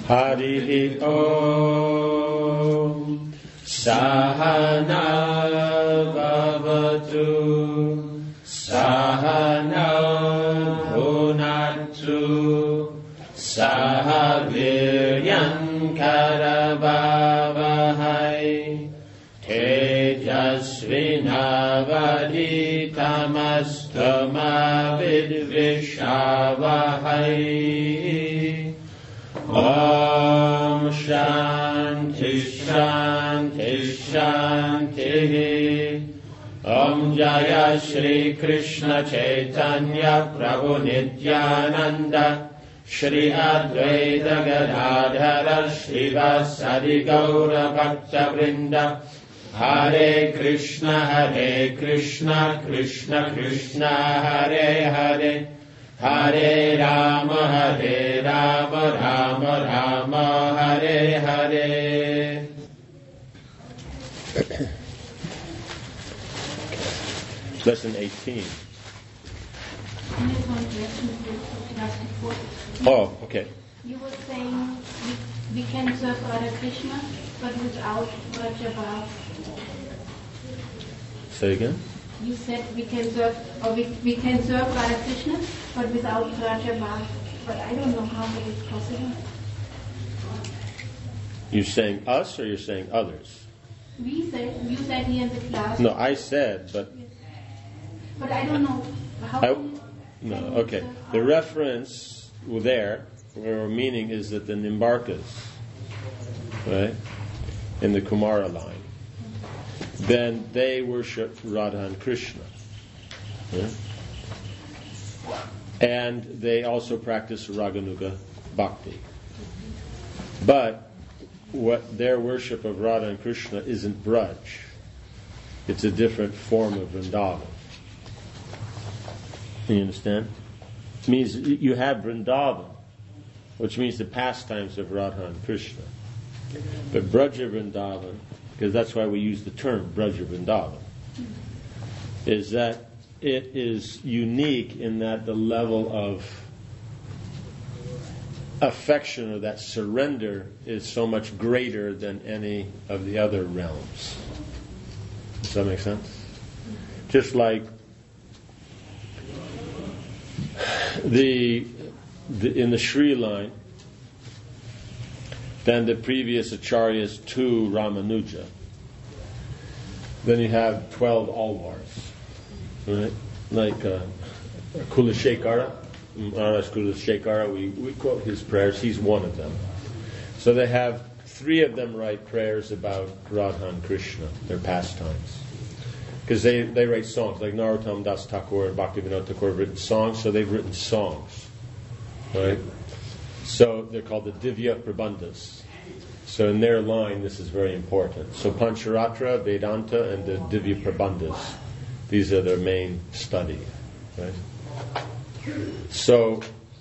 Harihi Om Sahana Bhavatu Sahana Bhunatsu Sahaviryam Karavavahai Tejasvinavaditamastu vidvishavahai. Om Shanti Shanti Shanti. Om Jaya Shri Krishna Chaitanya Prabhu Nityananda Shri Advaita Gadadhara Srivasadi Gaura Bhakta Vrinda. Hare Krishna Krishna Krishna Hare Hare, Hare Rama Rama Rama Hare Hare. Lesson 18. Oh, okay. You were saying we can serve Radha Krishna, but without Vrajabhav. Say again? You said we can serve Radha Krishna, but without Vrajabhav. But I don't know how it is possible. You're saying us or you're saying others? You said here in the class. No, I said, but... But I don't know how... No, okay. The reference there, or meaning, is that the Nimbarkas, right, in the Kumara line, then they worship Radha and Krishna. Right? And they also practice Raganuga Bhakti. But what their worship of Radha and Krishna isn't Braj. It's a different form of Vrindavan. You understand? It means you have Vrindavan, which means the pastimes of Radha and Krishna. But Braja Vrindavan, because that's why we use the term Braja Vrindavan, is that it is unique in that the level of affection or that surrender is so much greater than any of the other realms. Does that make sense? Just like in the Sri line, then the previous acharyas to Ramanuja. Then you have 12 Alvars, right? Like Kulashekara, Maharaj Kulashekara, we quote his prayers, he's one of them. So they have 3 of them write prayers about Radha and Krishna, their pastimes. Because they write songs, like Narottam Das Thakur and Bhaktivinoda Thakur have written songs, so they've written songs, right? So they're called the Divya Prabandhas. So in their line, this is very important. So Pancharatra, Vedanta, and the Divya Prabandhas, these are their main study, right? So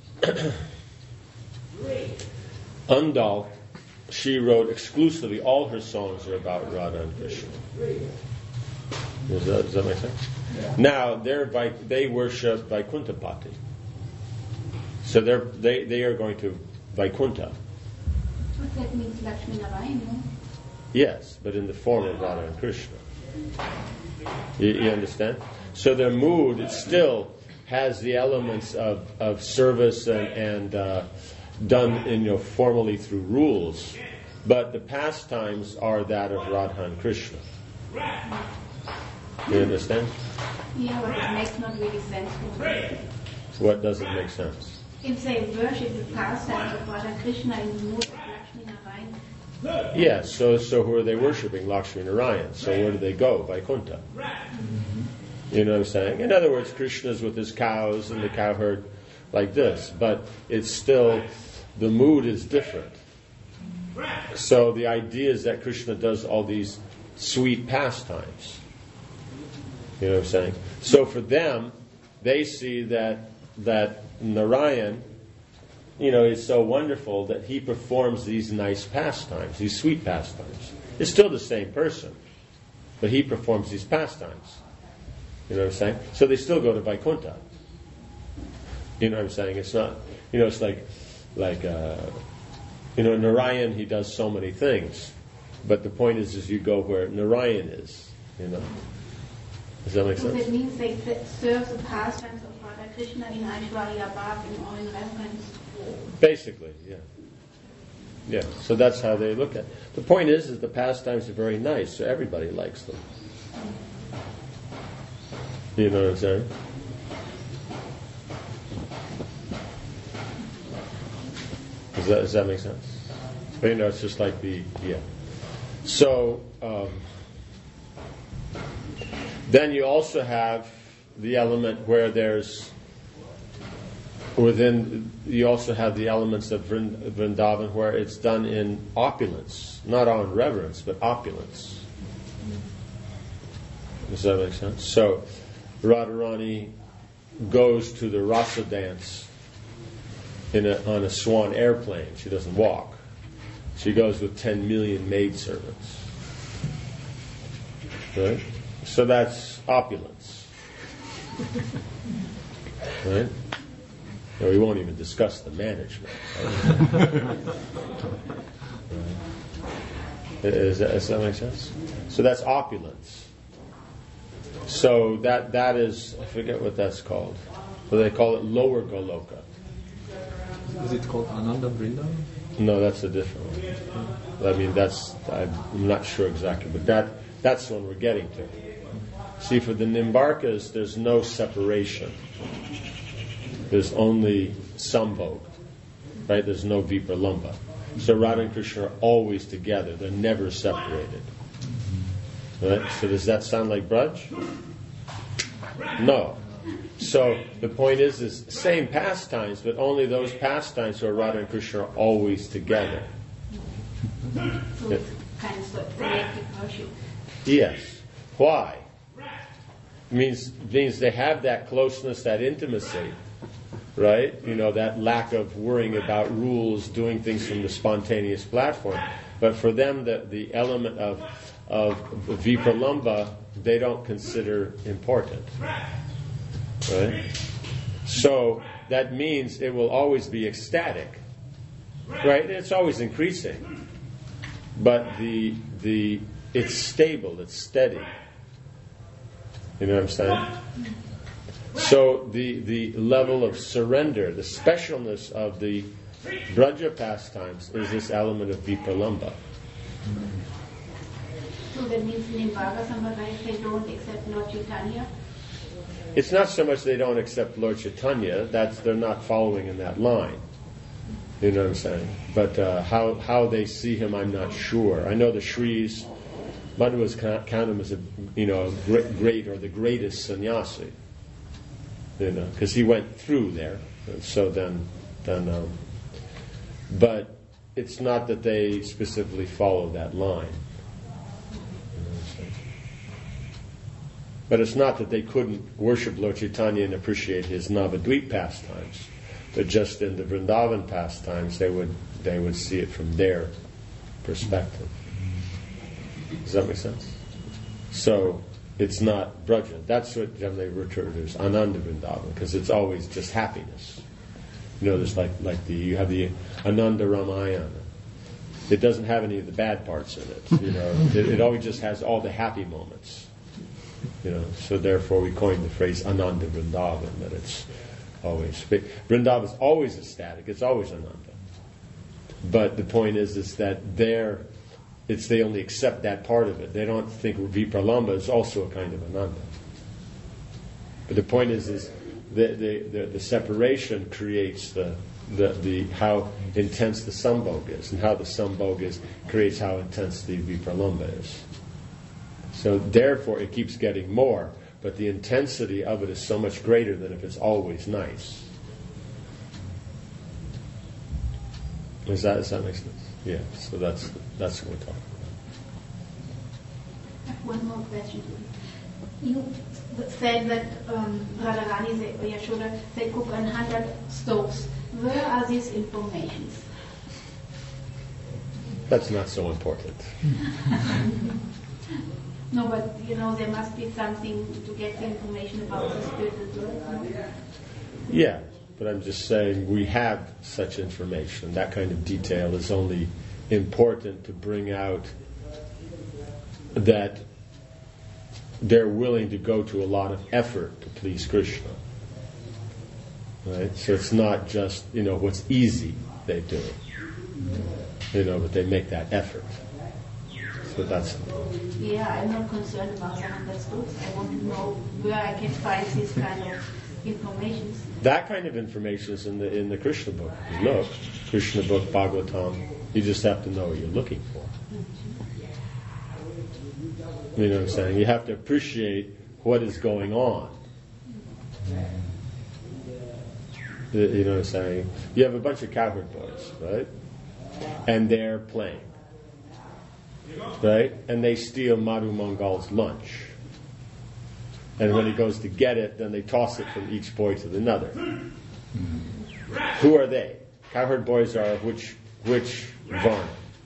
Andal, she wrote exclusively, all her songs are about Radha and Krishna. Does that make sense? Yeah. Now they worship Vaikuntapati, so they are going to Vaikuntha. But that means Lakshmi Narayan, no? Yes, but in the form of Radha and Krishna. You understand? So their mood, it still has the elements of service and done formally through rules, but the pastimes are that of Radha and Krishna. You understand? Yeah, but it makes not really sense for me. What doesn't make sense? If they worship the pastimes of Radha Krishna in the mood of Lakshmi Narayan. Yes, so who are they worshipping? Lakshmi Narayan. So where do they go? Vaikuntha. You know what I'm saying? In other words, Krishna's with his cows and the cow herd like this, but it's still, the mood is different. So the idea is that Krishna does all these sweet pastimes. You know what I'm saying? So for them, they see that Narayan, is so wonderful that he performs these nice pastimes, these sweet pastimes. It's still the same person, but he performs these pastimes. You know what I'm saying? So they still go to Vaikuntha. You know what I'm saying? It's not, it's like Narayan, he does so many things. But the point is you go where Narayan is, Does that make sense? So that means they serve the pastimes of Radha Krishna in Aishwarya Bhav in all reverence. Basically, yeah. Yeah, so that's how they look at it. The point is the pastimes are very nice, so everybody likes them. You know what I'm saying? Does that make sense? But, it's just like So, then you also have the element where you also have the elements of Vrindavan where it's done in opulence, not on reverence, but opulence. Does that make sense? So, Radharani goes to the rasa dance on a swan airplane. She doesn't walk. She goes with 10 million maidservants. Right? So that's opulence. Right? No, we won't even discuss the management. Does that make sense? So that's opulence. So that is, I forget what that's called. But they call it lower Goloka. Is it called Ananda Vrindavan? No, that's a different one. I mean, I'm not sure exactly, but that's the one we're getting to. See, for the Nimbarkas, there's no separation. There's only Sambhog, right? There's no Vipralamba. So Radha and Krishna are always together. They're never separated. Right? So does that sound like Braj? No. So the point is same pastimes, but only those pastimes where Radha and Krishna are always together. So it's kind of selective worship. Yes. Why? Means they have that closeness, that intimacy, right? That lack of worrying about rules, doing things from the spontaneous platform. But for them, the element of Vipralamba, they don't consider important. Right? So that means it will always be ecstatic. Right? It's always increasing. But it's stable, it's steady. You know what I'm saying? So the level of surrender, the specialness of the Braja pastimes is this element of Vipralamba. So that means in Nimbarka Sampradaya they don't accept Lord Chaitanya? It's not so much they don't accept Lord Chaitanya, they're not following in that line. You know what I'm saying? But how they see him, I'm not sure. I know the Shris, Madhuvas count him as a great or the greatest sannyasi. Because he went through there. And so then, but it's not that they specifically follow that line. But it's not that they couldn't worship Lord Chaitanya and appreciate his Navadvip pastimes, but just in the Vrindavan pastimes they would see it from their perspective. Does that make sense? So it's not Braja. That's what they refer to as Ananda Vrindavan, because it's always just happiness. There's you have the Ananda Ramayana. It doesn't have any of the bad parts in it. It always just has all the happy moments. So therefore we coined the phrase Ananda Vrindavan, that it's always Vrindavan is always ecstatic, it's always Ananda. But the point is that they only accept that part of it. They don't think Vipralamba is also a kind of Ananda. But the point is the separation creates the how intense the Sambhog is, and how the Sambhog creates how intense the Vipralamba is. So therefore it keeps getting more, but the intensity of it is so much greater than if it's always nice. Does that make sense? Yeah, so that's what we're talking about. One more question. You said that Radharani or Yashoda, they cook 100 stoves. Where are these informations? That's not so important. No, but there must be something to get the information about the spiritual world. Yeah, but I'm just saying we have such information. That kind of detail is only important to bring out that they're willing to go to a lot of effort to please Krishna. Right? So it's not just, what's easy they do. But they make that effort. So that's... Yeah, I'm not concerned about the 100 books. I want to know where I can find this kind of information. That kind of information is in the Krishna book. Look, Krishna book, Bhagavatam, you just have to know what you're looking for. You know what I'm saying? You have to appreciate what is going on. You know what I'm saying? You have a bunch of cowherd boys, right? And they're playing. Right? And they steal Madhu Mangal's lunch. And when he goes to get it, then they toss it from each boy to another. Who are they? Cowherd boys are of which Varna?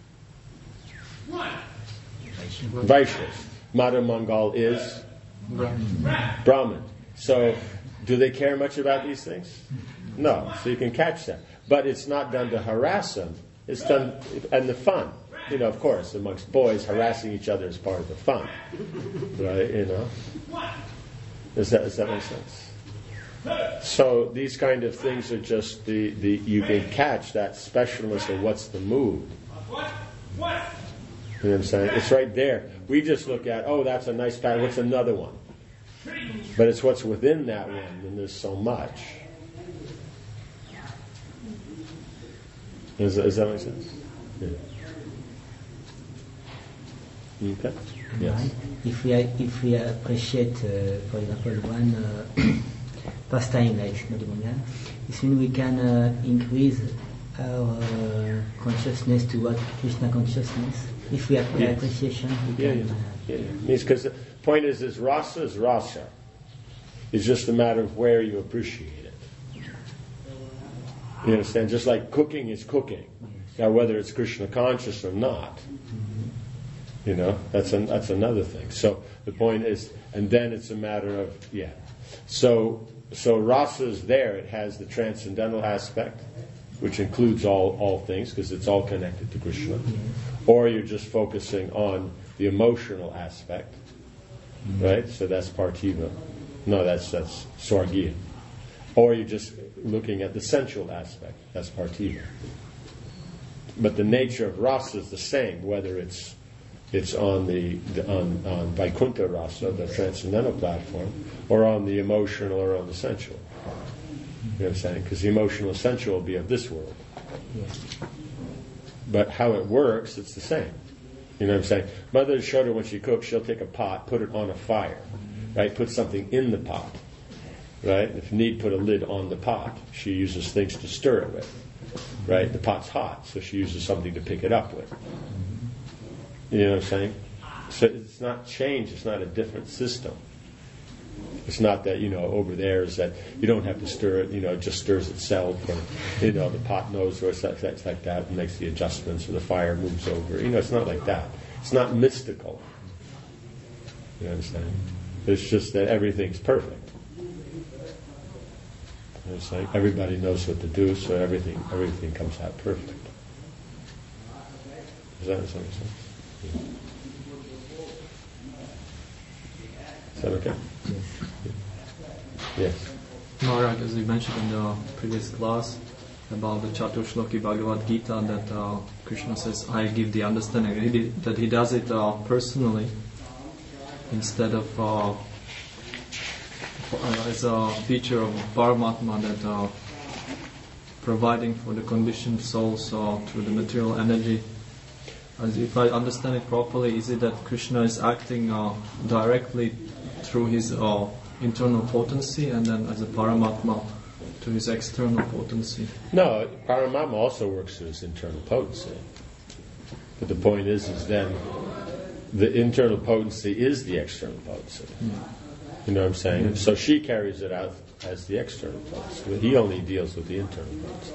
Vaishyas. Madhu Mangal is Brahmin. So, do they care much about these things? No. So you can catch that. But it's not done to harass them. It's done, and the fun. Of course, amongst boys, harassing each other is part of the fun. Right, Does that make sense? So these kind of things are just you can catch that specialness of what's the mood. You know what I'm saying? It's right there. We just look at, that's a nice pattern. What's another one? But it's what's within that one, and there's so much. Does that make sense? Yeah. Okay. Yes. Right. If we appreciate, for example, one pastime like Madhu Mangal, it means we can increase our consciousness toward Krishna consciousness. If we have appreciation, we can. Means because the point is rasa is rasa. It's just a matter of where you appreciate it. You understand? Just like cooking is cooking. Now, whether it's Krishna conscious or not. That's another thing. So the point is, and then it's a matter of, So rasa is there. It has the transcendental aspect, which includes all things, because it's all connected to Krishna. Or you're just focusing on the emotional aspect, right? So that's parthiva. No, that's swargiya. Or you're just looking at the sensual aspect. That's parthiva. But the nature of rasa is the same, whether it's on on Vaikuntha rasa, the transcendental platform, or on the emotional or on the sensual. You know what I'm saying? Because the emotional and sensual will be of this world. Yes. But how it works, it's the same. You know what I'm saying? Mother showed her when she cooks, she'll take a pot, put it on a fire, right? Put something in the pot, right? If need, put a lid on the pot. She uses things to stir it with, right? The pot's hot, so she uses something to pick it up with. You know what I'm saying? So it's not change. It's not a different system. It's not that, over there is that you don't have to stir it, it just stirs itself, or, the pot knows, or it's like that, and makes the adjustments, or the fire moves over. It's not like that. It's not mystical. You understand? It's just that everything's perfect. It's like everybody knows what to do, so everything comes out perfect. Does that make sense? Is that okay? Yes. Maharaj, as we mentioned in the previous class about the Chatushloki Bhagavad Gita, that Krishna says, I give the understanding that he does it personally instead of as a feature of Paramatma, that providing for the conditioned souls through the material energy. As if I understand it properly, is it that Krishna is acting directly through his internal potency, and then as a Paramatma to his external potency? No, Paramatma also works through his internal potency. But the point is then the internal potency is the external potency. You know what I'm saying? So she carries it out as the external potency, but he only deals with the internal potency.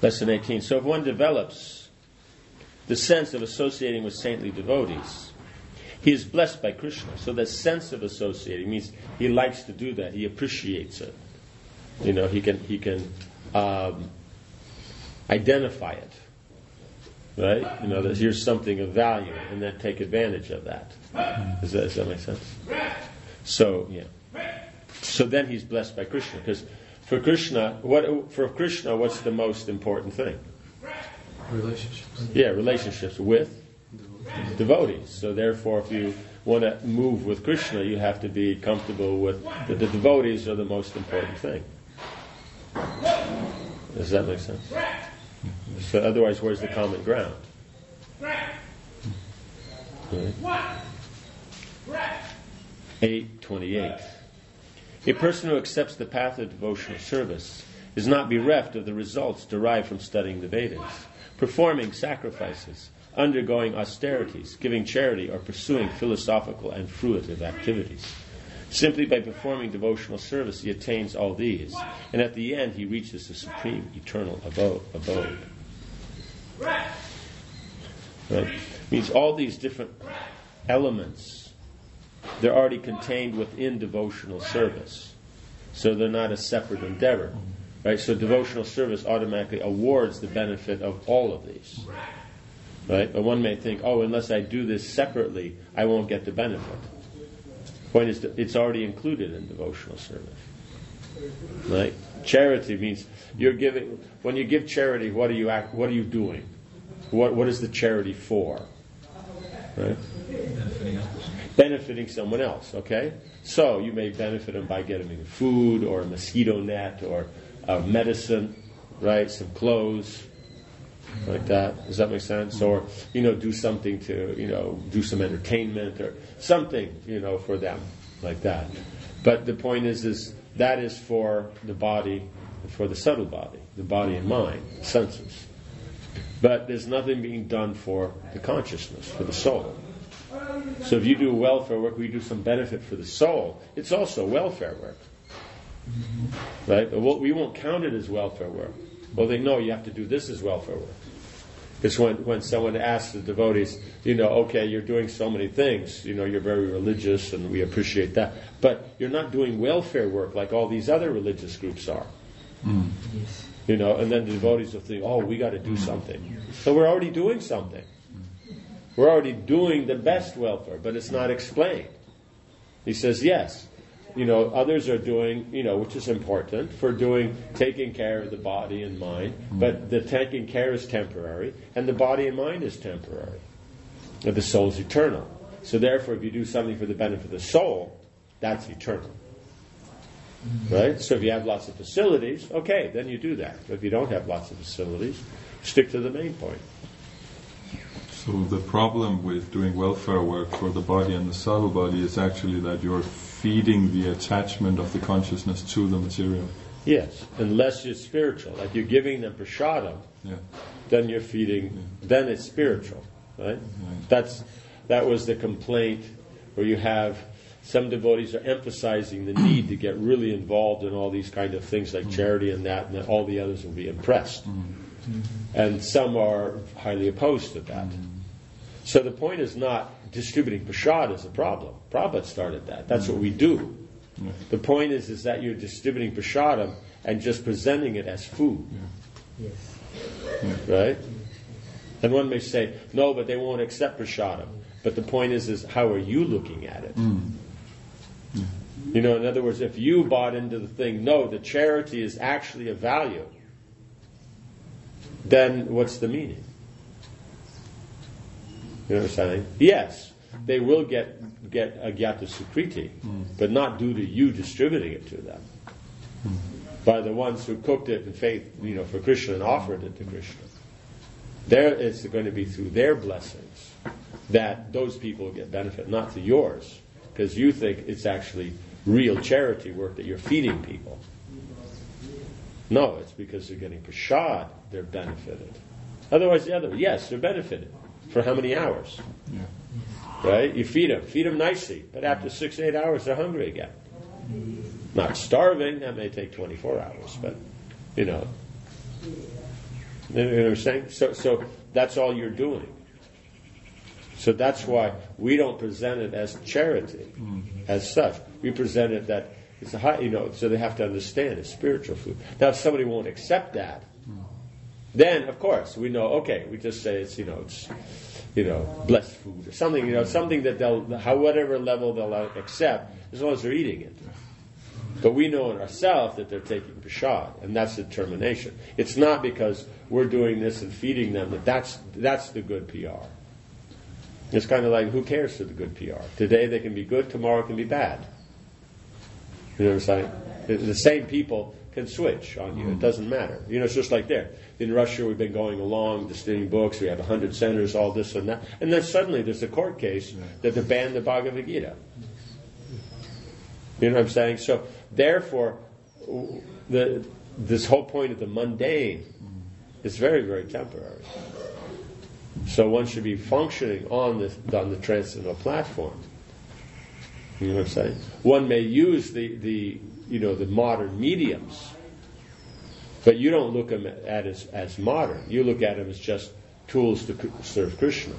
Lesson 18. So if one develops the sense of associating with saintly devotees, he is blessed by Krishna. So the sense of associating means he likes to do that. He appreciates it. You know, he can identify it. Right? You know, that here's something of value, and then take advantage of that. Does that make sense? So, yeah. So then he's blessed by Krishna, because for Krishna, what's the most important thing? Relationships. Yeah, relationships with devotees. So therefore, if you want to move with Krishna, you have to be comfortable with that the devotees are the most important thing. Does that make sense? So otherwise, where's the common ground? Right. 8:28. A person who accepts the path of devotional service is not bereft of the results derived from studying the Vedas, performing sacrifices, undergoing austerities, giving charity, or pursuing philosophical and fruitive activities. Simply by performing devotional service, he attains all these, and at the end he reaches the supreme eternal abode. Right? Means all these different elements, they're already contained within devotional service. So they're not a separate endeavor. Right? So devotional service automatically awards the benefit of all of these. Right? But one may think, unless I do this separately, I won't get the benefit. Point is, it's already included in devotional service. Right? Charity means you're giving. When you give charity, what are you doing? What is the charity for? Right? Benefiting someone else. Okay. So you may benefit them by getting them food or a mosquito net or medicine, right? Some clothes, like that. Does that make sense? Or do something to do some entertainment or something for them, like that. But the point is that is for the body, for the subtle body, the body and mind, the senses. But there's nothing being done for the consciousness, for the soul. So if you do welfare work, or you do some benefit for the soul, it's also welfare work. Right? We won't count it as welfare work. Well, they know you have to do this as welfare work. It's when someone asks the devotees, okay, you're doing so many things, you're very religious and we appreciate that, but you're not doing welfare work like all these other religious groups are. Yes. And then the devotees will think, we got to do something. So we're already doing something. We're already doing the best welfare, but it's not explained. He says, yes, others are doing, which is important, taking care of the body and mind, but the taking care is temporary, and the body and mind is temporary. And the soul is eternal. So therefore, if you do something for the benefit of the soul, that's eternal. Right? So if you have lots of facilities, okay, then you do that. But if you don't have lots of facilities, stick to the main point. So the problem with doing welfare work for the body and the subtle body is actually that you're feeding the attachment of the consciousness to the material. Yes, unless you're spiritual. Like you're giving them prasadam, then you're feeding, then it's spiritual. Right? That was the complaint where you have some devotees are emphasizing the need to get really involved in all these kind of things like charity and that all the others will be impressed. And some are highly opposed to that. So the point is not distributing prasad is a problem. Prabhupada started that. That's what we do. The point is that you're distributing prasadam and just presenting it as food. Yes. Right? And one may say, no, but they won't accept prasadam. But the point is how are you looking at it? In other words, if you bought into the thing, no, the charity is actually a value, then what's the meaning? You know what I'm saying? Yes, they will get a gyata sukriti, but not due to you distributing it to them. By the ones who cooked it in faith, for Krishna and offered it to Krishna. There it's going to be through their blessings that those people get benefit, not through yours, because you think it's actually real charity work that you're feeding people. No, it's because they're getting prasad, they're benefited. Otherwise, yes, they're benefited. For how many hours? Right? You feed them nicely, but after 6-8 hours, they're hungry again. Not starving, that may take 24 hours, but, You know what I'm saying? So that's all you're doing. So that's why we don't present it as charity, as such. We present it that it's a high, so they have to understand it's spiritual food. Now, if somebody won't accept that, then of course we know. Okay, we just say it's blessed food or something. Something that they'll, whatever level they'll accept, as long as they're eating it. But we know in ourselves that they're taking prasad, and that's the determination. It's not because we're doing this and feeding them that's the good PR. It's kind of like, who cares for the good PR? Today they can be good, tomorrow it can be bad. You know what I'm saying? The same people can switch on you. It doesn't matter. It's just like there. In Russia, we've been going along, distributing books. We have 100 centers, all this and that. And then suddenly there's a court case that they banned the Bhagavad Gita. You know what I'm saying? So, therefore, this whole point of the mundane is very, very temporary. So one should be functioning on the transcendental platform. You know what I'm saying? One may use the modern mediums, but you don't look at it as modern. You look at them as just tools to serve Krishna.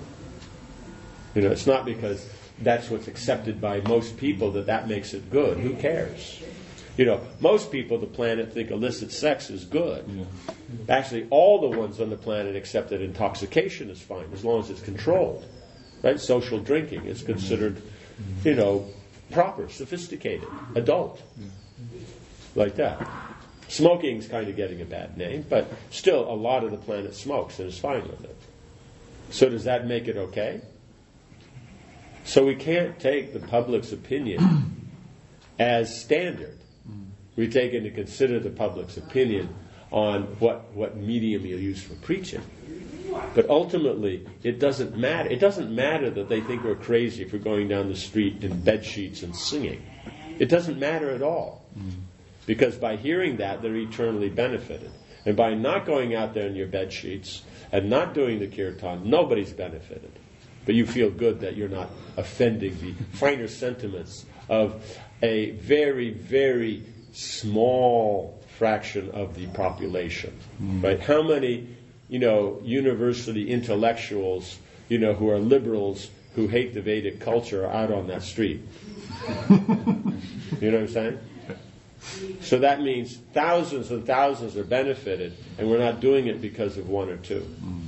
It's not because that's what's accepted by most people that makes it good. Who cares? Most people on the planet think illicit sex is good. Yeah. Actually, all the ones on the planet accept that intoxication is fine, as long as it's controlled. Right? Social drinking is considered, proper, sophisticated, adult. Like that. Smoking's kind of getting a bad name, but still a lot of the planet smokes and is fine with it. So does that make it okay? So we can't take the public's opinion as standard. We take into consider the public's opinion on what medium you use for preaching. But ultimately, it doesn't matter. It doesn't matter that they think we're crazy if we're going down the street in bed sheets and singing. It doesn't matter at all. Because by hearing that, they're eternally benefited. And by not going out there in your bed sheets and not doing the kirtan, nobody's benefited. But you feel good that you're not offending the finer sentiments of a very, very small fraction of the population. Right? How many, university intellectuals, who are liberals who hate the Vedic culture are out on that street? You know what I'm saying? So that means thousands and thousands are benefited, and we're not doing it because of one or two.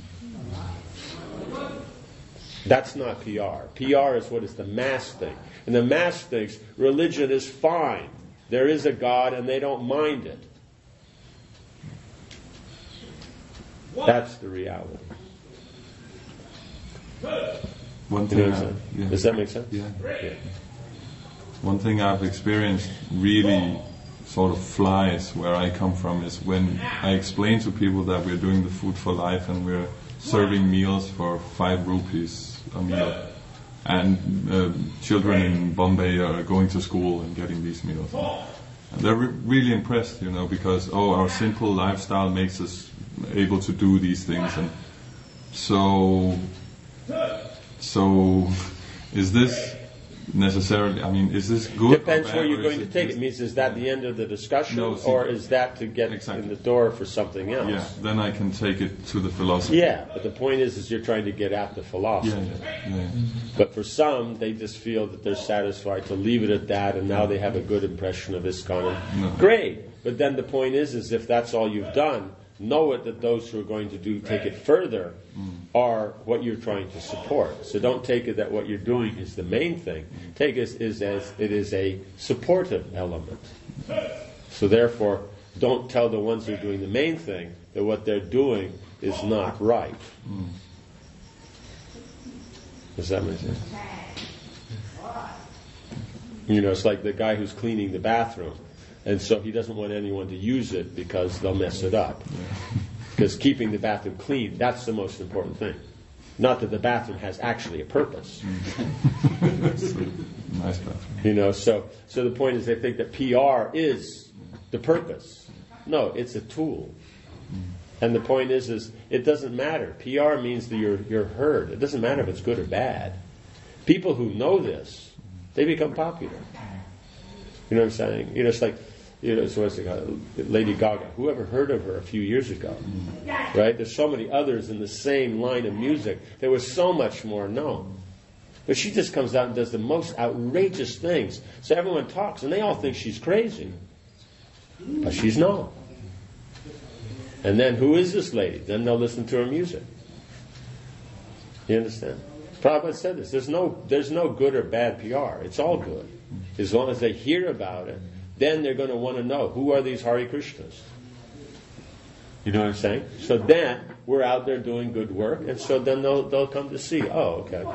That's not PR. PR is what is the mass thing. And the mass thinks religion is fine. There is a God and they don't mind it. That's the reality. One thing Does that make sense? Yeah. One thing I've experienced really sort of flies where I come from is when I explain to people that we're doing the Food for Life and we're serving meals for 5 rupees a meal. And children in Bombay are going to school and getting these meals. And they're really impressed, because, our simple lifestyle makes us able to do these things. And so is this necessarily, is this good? Depends where you're going to take it. Means, is that the end of the discussion, or is that to get in the door for something else? Yeah, then I can take it to the philosophy. Yeah, but the point is you're trying to get at the philosophy. Yeah. But for some, they just feel that they're satisfied to leave it at that, and now they have a good impression of ISKCON. Great, but then the point is if that's all you've done, know it that those who are going to take it further are what you're trying to support. So don't take it that what you're doing is the main thing. Take it as it is a supportive element. So therefore, don't tell the ones who are doing the main thing that what they're doing is not right. Does that make sense? It's like the guy who's cleaning the bathroom. And so he doesn't want anyone to use it because they'll mess it up. Because keeping the bathroom clean, that's the most important thing. Not that the bathroom has actually a purpose. Nice bathroom. So the point is they think that PR is the purpose. No, it's a tool. And the point is it doesn't matter. PR means that you're heard. It doesn't matter if it's good or bad. People who know this, they become popular. You know what I'm saying? It's like so what's it called? Lady Gaga. Whoever heard of her a few years ago? Right? There's so many others in the same line of music. There was so much more known. But she just comes out and does the most outrageous things. So everyone talks, and they all think she's crazy. But she's not. And then, who is this lady? Then they'll listen to her music. You understand? Prabhupada said this. There's no good or bad PR. It's all good. As long as they hear about it, then they're going to want to know, who are these Hare Krishnas? You know what I'm saying? So then, we're out there doing good work, and so then they'll come to see, oh, okay.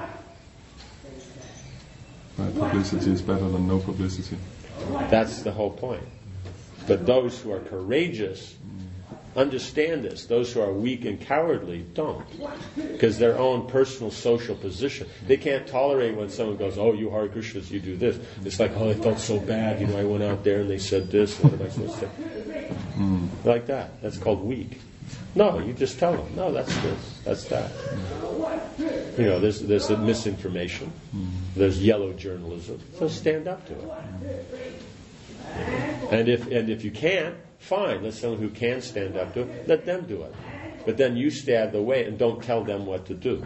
Publicity is better than no publicity. That's the whole point. But those who are courageous understand this. Those who are weak and cowardly don't. Because their own personal social position. They can't tolerate when someone goes, oh, you Hare Krishnas, you do this. It's like, oh, I felt so bad. I went out there and they said this. What am I supposed to say? Like that. That's called weak. No, you just tell them, no, that's this, that's that. There's a misinformation. There's yellow journalism. So stand up to it. And if you can't, fine. Let someone who can stand up to it, let them do it. But then you stay out of the way and don't tell them what to do.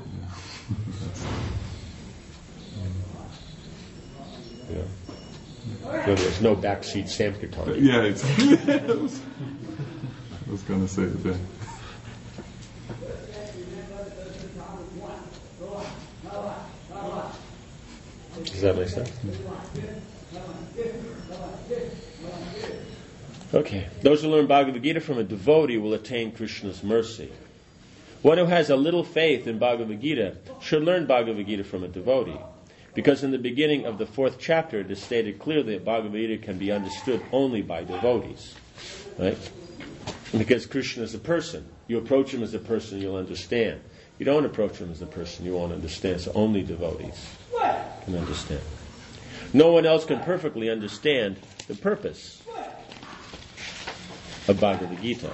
So there's no backseat Sankirtan. Yeah, exactly. I was going to say it there. Does that make sense? Okay. Those who learn Bhagavad Gita from a devotee will attain Krishna's mercy. One who has a little faith in Bhagavad Gita should learn Bhagavad Gita from a devotee. Because in the beginning of the 4th chapter it is stated clearly that Bhagavad Gita can be understood only by devotees. Right? Because Krishna is a person. You approach him as a person, you'll understand. You don't approach him as a person, you won't understand. So only devotees can understand. No one else can perfectly understand the purpose of Bhagavad Gita.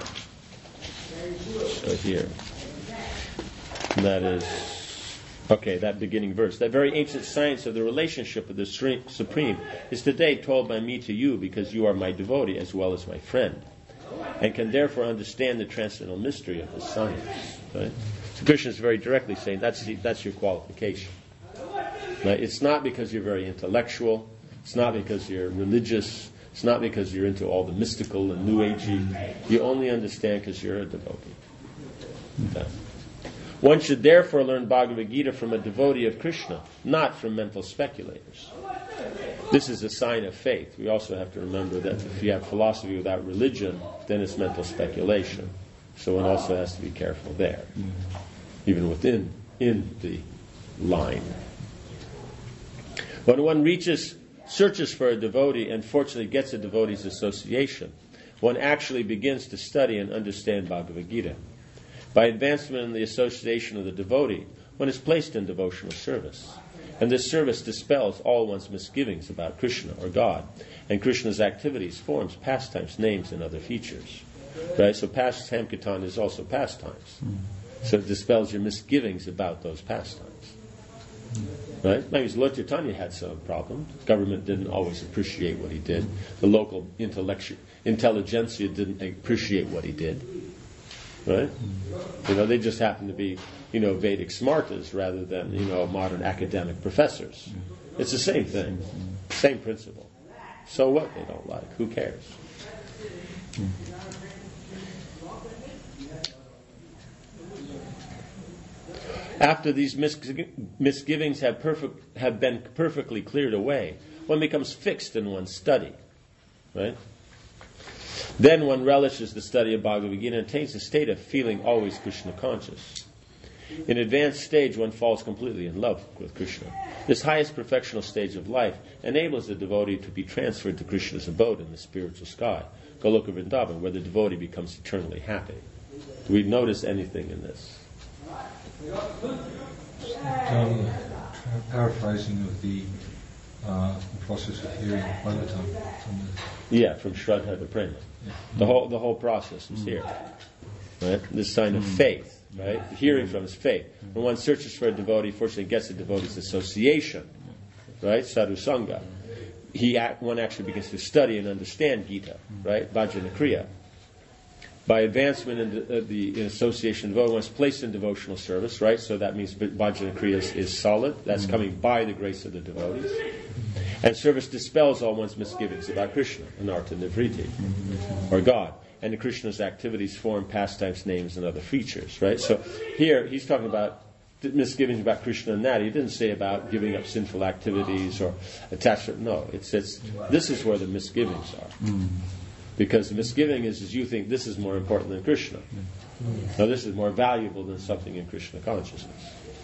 So here. That is, that beginning verse. That very ancient science of the relationship of the Supreme is today told by me to you because you are my devotee as well as my friend, and can therefore understand the transcendental mystery of the science. Right? So Krishna is very directly saying that's your qualification. Right? It's not because you're very intellectual. It's not because you're religious. It's not because you're into all the mystical and new agey. You only understand because you're a devotee. Okay. One should therefore learn Bhagavad Gita from a devotee of Krishna, not from mental speculators. This is a sign of faith. We also have to remember that if you have philosophy without religion, then it's mental speculation. So one also has to be careful there, even within the line. When one searches for a devotee and fortunately gets a devotee's association, one actually begins to study and understand Bhagavad Gita. By advancement in the association of the devotee, one is placed in devotional service. And this service dispels all one's misgivings about Krishna or God, and Krishna's activities, forms, pastimes, names, and other features. Right? So pastime kirtan is also pastimes. So it dispels your misgivings about those pastimes. Right? Maybe Lord Chaitanya had some problem. Government didn't always appreciate what he did. The local intelligentsia didn't appreciate what he did. Right? They just happen to be, Vedic smartas rather than, modern academic professors. It's the same thing. Same principle. So what they don't like? Who cares? After these misgivings have been perfectly cleared away, one becomes fixed in one's study. Right? Then one relishes the study of Bhagavad Gita and attains a state of feeling always Krishna conscious. In advanced stage, one falls completely in love with Krishna. This highest perfectional stage of life enables the devotee to be transferred to Krishna's abode in the spiritual sky, Goloka Vrindavan, where the devotee becomes eternally happy. Do we notice anything in this? Paraphrasing of the process of hearing Bhagavatam from Shraddha to Prema. Yeah. The whole process is here. Right? This sign of faith. Right? Hearing from is faith. When one searches for a devotee, fortunately gets a devotee's association. Right? Sadhu Sangha. one actually begins to study and understand Gita, right? Bhajana Kriya. By advancement in association of devotion, one's placed in devotional service, right? So that means Bhajana Kriya is solid. That's coming by the grace of the devotees. And service dispels all one's misgivings about Krishna, Anartha Nivriti, or God. And Krishna's activities, form, pastimes, names, and other features, right? So here he's talking about misgivings about Krishna and that. He didn't say about giving up sinful activities or attachment. No, it's this is where the misgivings are. Because the misgiving is you think this is more important than Krishna. No, this is more valuable than something in Krishna consciousness.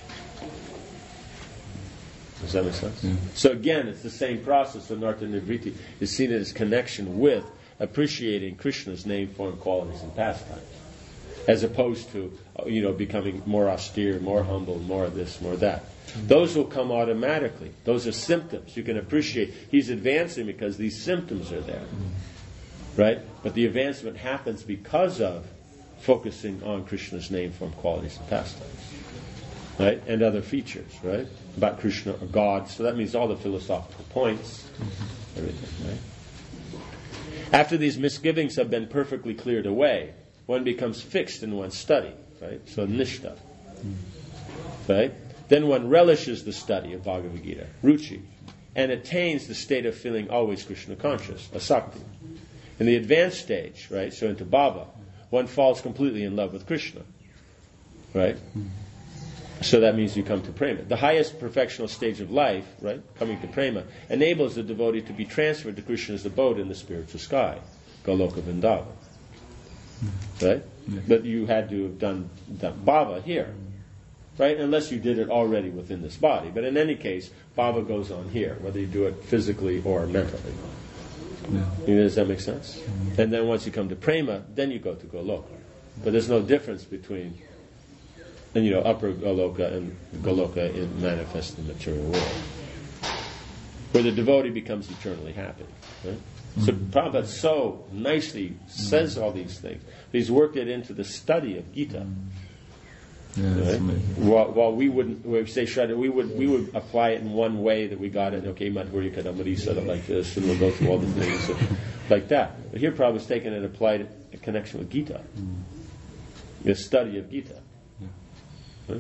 Does that make sense? Yeah. So again, it's the same process. Anartha Nivriti is seen as connection with appreciating Krishna's name, form, qualities, and pastimes, as opposed to becoming more austere, more humble, more this, more that. Those will come automatically. Those are symptoms. You can appreciate he's advancing because these symptoms are there, right? But the advancement happens because of focusing on Krishna's name, form, qualities, and pastimes, right? And other features, right? About Krishna or God. So that means all the philosophical points, everything, right? After these misgivings have been perfectly cleared away, one becomes fixed in one's study, right? So nishta, right? Then one relishes the study of Bhagavad Gita, ruchi, and attains the state of feeling always Krishna conscious, asakti. In the advanced stage, right, so into bhava, one falls completely in love with Krishna, right? So that means you come to prema. The highest perfectional stage of life, right, coming to prema, enables the devotee to be transferred to Krishna's abode in the spiritual sky, Goloka Vrindavan. Right? Yeah. But you had to have done bhava here, right? Unless you did it already within this body. But in any case, bhava goes on here, whether you do it physically or mentally. Yeah. Does that make sense? And then once you come to prema, then you go to Goloka. But there's no difference between upper Goloka and Goloka in manifest in the material world, where the devotee becomes eternally happy. Right? So Prabhupada so nicely says all these things. He's worked it into the study of Gita. Yeah, right? While we wouldn't, when we say Shraddha, we would apply it in one way that we got it. Okay, Madhurya Kadambari said it like this, and we'll go through all the things like that. But here Prabhupada's taken it and applied it in connection with Gita, the study of Gita. Right?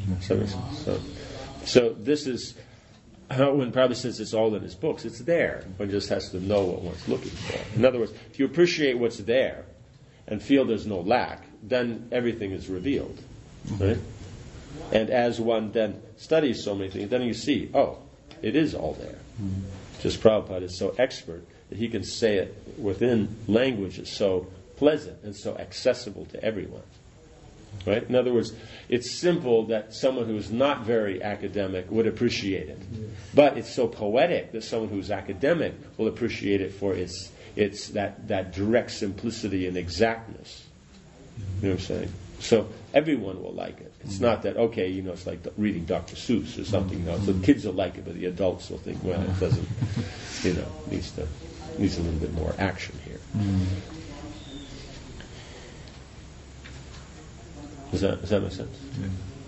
So this is how when Prabhupada says it's all in his books, it's there. One just has to know what one's looking for. In other words, if you appreciate what's there and feel there's no lack, then everything is revealed. Right? And as one then studies so many things, then you see, it is all there. Just Prabhupada is so expert that he can say it within language that's so pleasant and so accessible to everyone. Right? In other words, it's simple that someone who is not very academic would appreciate it. But it's so poetic that someone who's academic will appreciate it for its that direct simplicity and exactness. You know what I'm saying? So everyone will like it. It's not that, it's like reading Dr. Seuss or something. So the kids will like it, but the adults will think, well, it doesn't, needs a little bit more action here. Does that make sense? Yeah.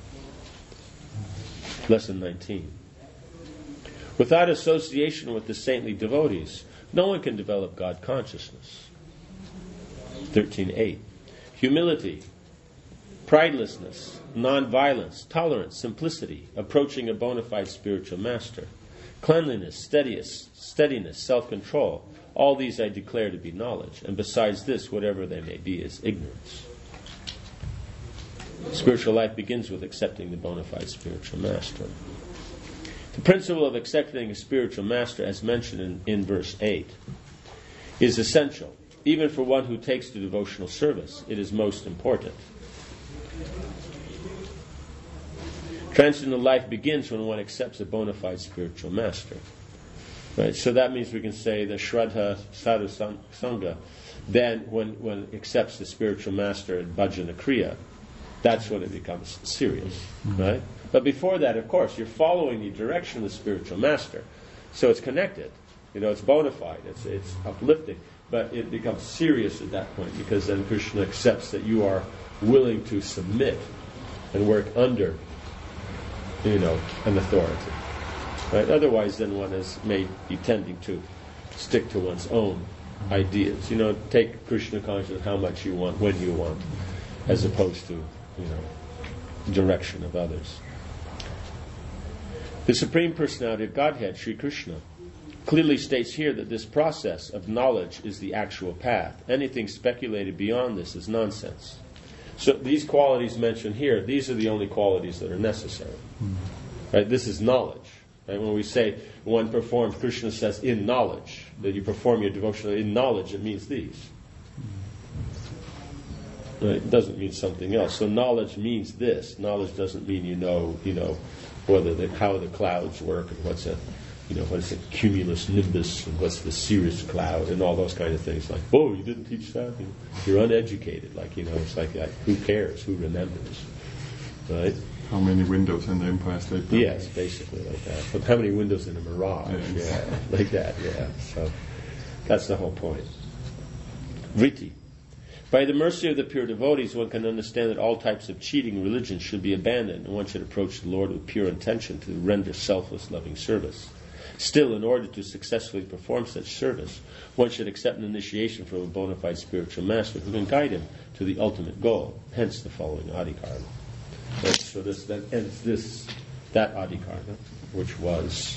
Lesson 19. Without association with the saintly devotees, no one can develop God consciousness. 13.8. Humility, pridelessness, non-violence, tolerance, simplicity, approaching a bona fide spiritual master, cleanliness, steadiness, self-control, all these I declare to be knowledge, and besides this, whatever they may be is ignorance. Spiritual life begins with accepting the bona fide spiritual master. The principle of accepting a spiritual master, as mentioned in verse 8, is essential. Even for one who takes to devotional service, it is most important. Transcendental life begins when one accepts a bona fide spiritual master. Right? So that means we can say the Shraddha Sadhu Sangha, then when it accepts the spiritual master in Bhajana Kriya, that's when it becomes serious, right? But before that, of course, you're following the direction of the spiritual master. So it's connected. It's bona fide. It's uplifting. But it becomes serious at that point because then Krishna accepts that you are willing to submit and work under, an authority. Right? Otherwise, then one may be tending to stick to one's own ideas. Take Krishna consciousness how much you want, when you want, as opposed to, direction of others. The Supreme Personality of Godhead, Sri Krishna, clearly states here that this process of knowledge is the actual path. Anything speculated beyond this is nonsense. So these qualities mentioned here, these are the only qualities that are necessary. Right? This is knowledge. Right? When we say one performs, Krishna says in knowledge, that you perform your devotion in knowledge, it means these. Right? It doesn't mean something else. So knowledge means this. Knowledge doesn't mean you know how the clouds work and what is a cumulus nimbus and what's the cirrus cloud and all those kind of things. Like, you didn't teach that? You're uneducated. It's like who cares? Who remembers? Right? How many windows in the Empire State Building? Yes, basically like that. But how many windows in a mirage? Yes. Yeah, like that, yeah. So that's the whole point. Vritti. By the mercy of the pure devotees, one can understand that all types of cheating religion should be abandoned, and one should approach the Lord with pure intention to render selfless, loving service. Still, in order to successfully perform such service, one should accept an initiation from a bona fide spiritual master who can guide him to the ultimate goal. Hence the following adhikarma. Right, so that ends that adhikarma, which was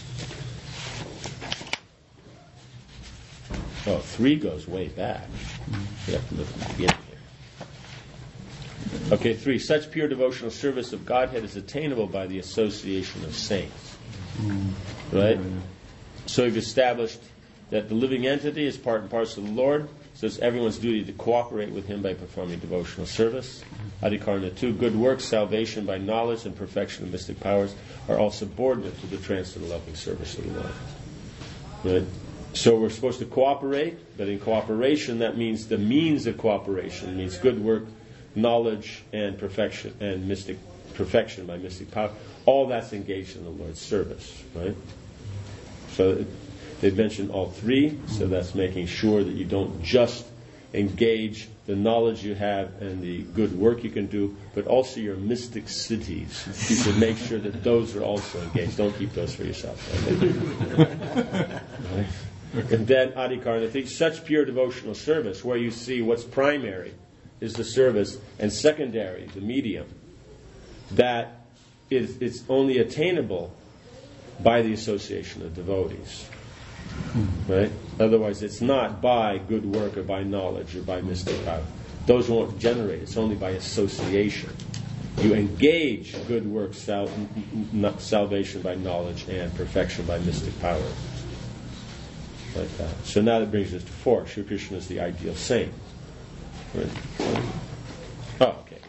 3 goes way back. You have to look at the beginning here. Okay, 3. Such pure devotional service of Godhead is attainable by the association of saints. Right? So we've established that the living entity is part and parcel of the Lord, so it's everyone's duty to cooperate with Him by performing devotional service. Adhikarana 2. Good works, salvation by knowledge, and perfection of mystic powers are all subordinate to the transcendental loving service of the Lord. Right? So we're supposed to cooperate, but in cooperation, that means the means of cooperation means good work, knowledge, and perfection, and perfection by mystic power. All that's engaged in the Lord's service, right? So they've mentioned all 3, so that's making sure that you don't just engage the knowledge you have and the good work you can do, but also your mystic cities. You should make sure that those are also engaged. Don't keep those for yourself. Right? And then adhikarana 3, such pure devotional service where you see what's primary is the service and secondary, the medium, that it's only attainable by the association of devotees. Right? Otherwise it's not by good work or by knowledge or by mystic power. Those won't generate. It's only by association. You engage good works, salvation by knowledge, and perfection by mystic power. Like that. So now that brings us to 4. Sri Krishna is the ideal saint. Right? Okay,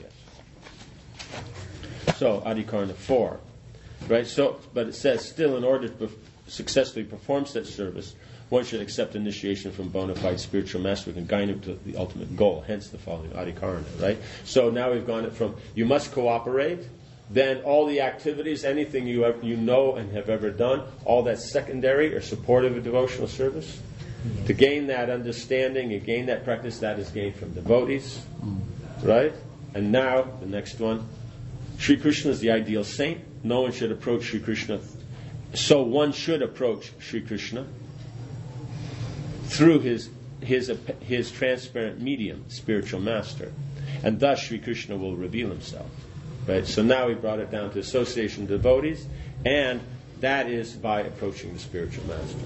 yes. So, adhikarana 4. Right? So, but it says, still in order to successfully perform such service, one should accept initiation from bona fide spiritual master who can guide him to the ultimate goal. Hence the following adhikarana. Right? So now we've gone it from you must cooperate, then all the activities, anything you know and have ever done, all that's secondary or supportive of devotional service. To gain that understanding and gain that practice, that is gained from devotees. Right? And now, the next one. Sri Krishna is the ideal saint. No one should approach Sri Krishna. So one should approach Sri Krishna through his transparent medium, spiritual master. And thus Sri Krishna will reveal himself. Right? So now we brought it down to association of devotees, and that is by approaching the spiritual master.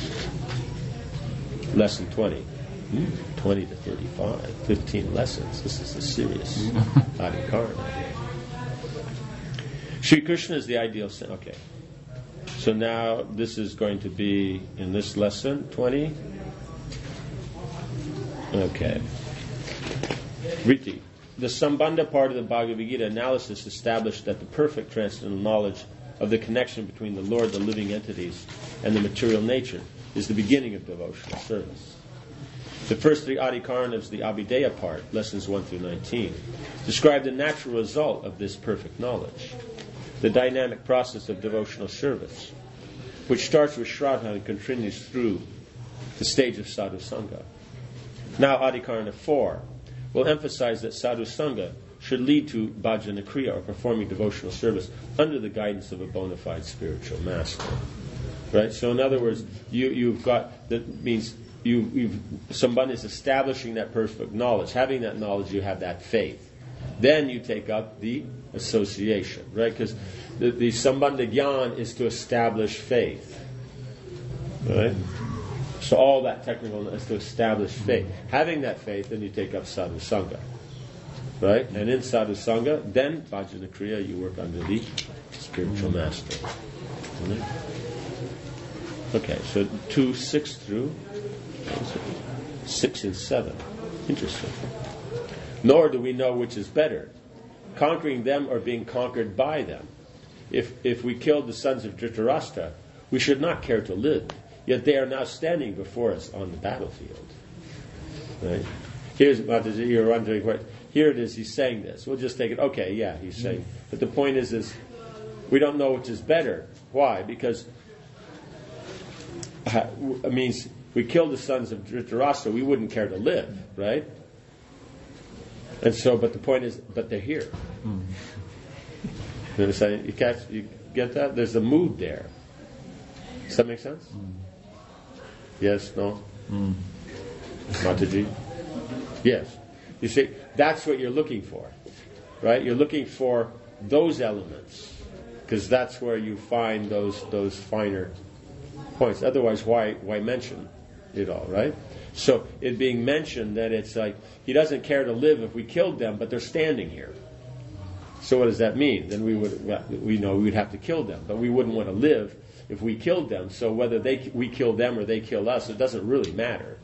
Lesson 20. 20 to 35. 15 lessons. This is a serious adhikarana. Sri Krishna is the ideal saint. Okay. So now this is going to be in this lesson 20. Okay. Vritti. The Sambandha part of the Bhagavad Gita analysis established that the perfect transcendental knowledge of the connection between the Lord, the living entities, and the material nature is the beginning of devotional service. The first 3 adhikaranas, the Abhideya part, lessons 1 through 19, describe the natural result of this perfect knowledge, the dynamic process of devotional service, which starts with Shraddha and continues through the stage of Sadhu Sangha. Now adhikarana 4 will emphasize that Sadhu Sangha should lead to bhajana kriya, or performing devotional service, under the guidance of a bona fide spiritual master. Right? So in other words, you've got, that means someone is establishing that perfect knowledge. Having that knowledge, you have that faith. Then you take up the association, right? Because the Sambandha Gyan is to establish faith. Right? So all that technical is to establish faith. Having that faith, then you take up Sadhu Sangha. Right? And in Sadhu Sangha, then Bhajana Kriya, you work under the spiritual master. Right? Okay, so 2, 6 through 6 and 7. Interesting. Nor do we know which is better, conquering them or being conquered by them. If we killed the sons of Dhritarashtra, we should not care to live. Yet they are now standing before us on the battlefield. Right? Here's Mataji, you're wondering what. Here it is. He's saying this. We'll just take it. Okay, yeah, he's saying. But the point is we don't know which is better. Why? Because it means we killed the sons of Dhritarashtra, we wouldn't care to live, right? And so, but the point is, but they're here. You understand? You get that? There's a mood there. Does that make sense? Yes? No? Mataji? Yes. You see, that's what you're looking for, right? You're looking for those elements, because that's where you find those finer points. Otherwise, why mention it all, right? So it being mentioned that it's like he doesn't care to live if we killed them, but they're standing here. So what does that mean? Then we know we would have to kill them, but we wouldn't want to live if we killed them. So whether we kill them or they kill us, it doesn't really matter.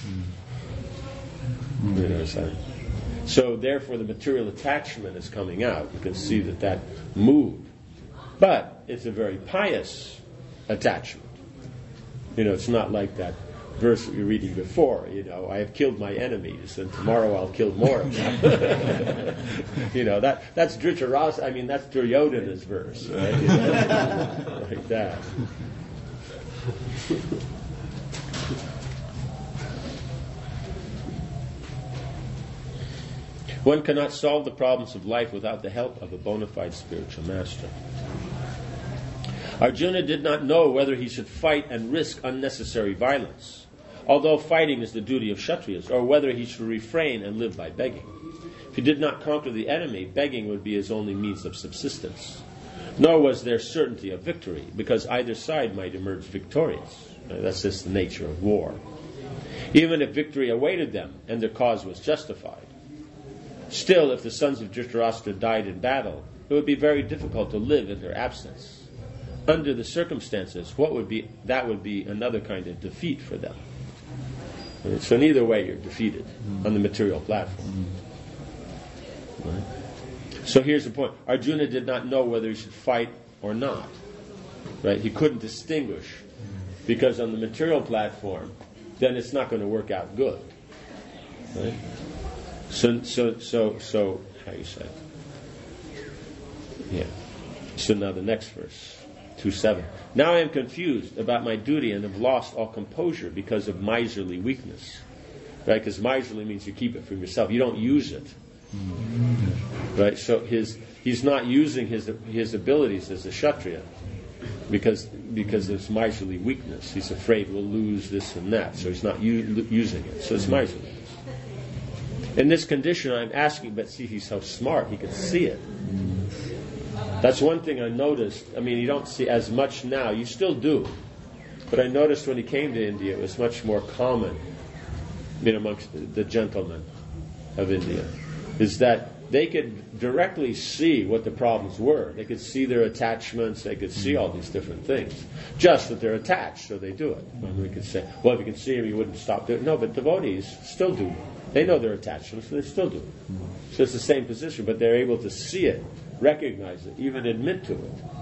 You know what I'm saying? So therefore, the material attachment is coming out. You can see that mood, but it's a very pious attachment. It's not like that verse we were reading before. I have killed my enemies, and tomorrow I'll kill more of them. That's Dhritarashtra. I mean, that's Duryodhana's verse, right? Like that. One cannot solve the problems of life without the help of a bona fide spiritual master. Arjuna did not know whether he should fight and risk unnecessary violence, although fighting is the duty of Kshatriyas, or whether he should refrain and live by begging. If he did not conquer the enemy, begging would be his only means of subsistence. Nor was there certainty of victory, because either side might emerge victorious. That's just the nature of war. Even if victory awaited them and their cause was justified. Still, if the sons of Dhritarashtra died in battle, it would be very difficult to live in their absence. Under the circumstances, that would be another kind of defeat for them. So in either way, you're defeated on the material platform. Right? So here's the point. Arjuna did not know whether he should fight or not. Right? He couldn't distinguish, because on the material platform, then it's not going to work out good. Right? So how you say? Yeah. So now the next verse, 2:7. Now I am confused about my duty and have lost all composure because of miserly weakness. Right? Because miserly means you keep it for yourself. You don't use it. Right? So he's not using his abilities as a Kshatriya because there's miserly weakness. He's afraid we'll lose this and that. So he's not using it. So it's miserly. In this condition, I'm asking, but see, he's so smart, he can see it. That's one thing I noticed. I mean, you don't see as much now. You still do. But I noticed when he came to India, it was much more common amongst the gentlemen of India, is that they could directly see what the problems were. They could see their attachments. They could see all these different things. Just that they're attached, so they do it. And we could say, well, if you could see him, you wouldn't stop doing it. No, but devotees still do. They know they're attached, so they still do it. So it's the same position, but they're able to see it, recognize it, even admit to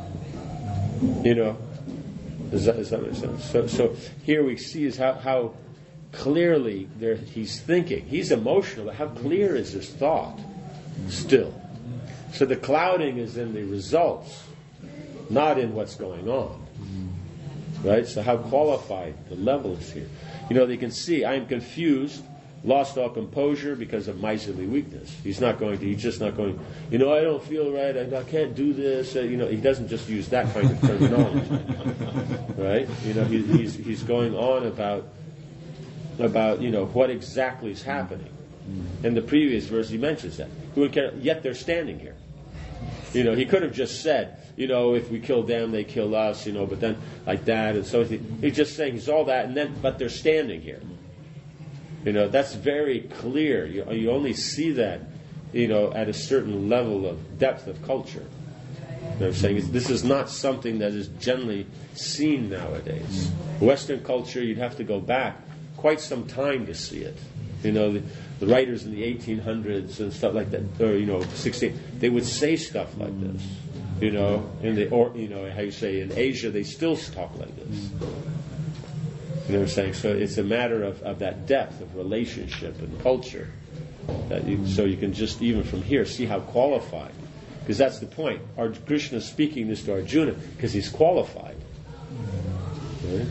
it. Does that make sense? So here we see is how clearly he's thinking. He's emotional, but how clear is his thought still? So the clouding is in the results, not in what's going on. Right? So how qualified the level is here. They can see, I am confused lost all composure because of miserly weakness. He's just not going, I don't feel right, I can't do this. He doesn't just use that kind of terminology. Right? He's going on about what exactly is happening. In the previous verse he mentions that. Who would care? Yet they're standing here. He could have just said, if we kill them, they kill us, but then like that. And so he's just saying he's all that, but they're standing here. That's very clear. You only see that, at a certain level of depth of culture. I'm saying this is not something that is generally seen nowadays. Western culture, you'd have to go back quite some time to see it. The writers in the 1800s and stuff like that, or 16, they would say stuff like this. In Asia, they still talk like this. You know what I'm saying? So it's a matter of that depth of relationship and culture. So you can just, even from here, see how qualified. Because that's the point. Krishna is speaking this to Arjuna because he's qualified. Right?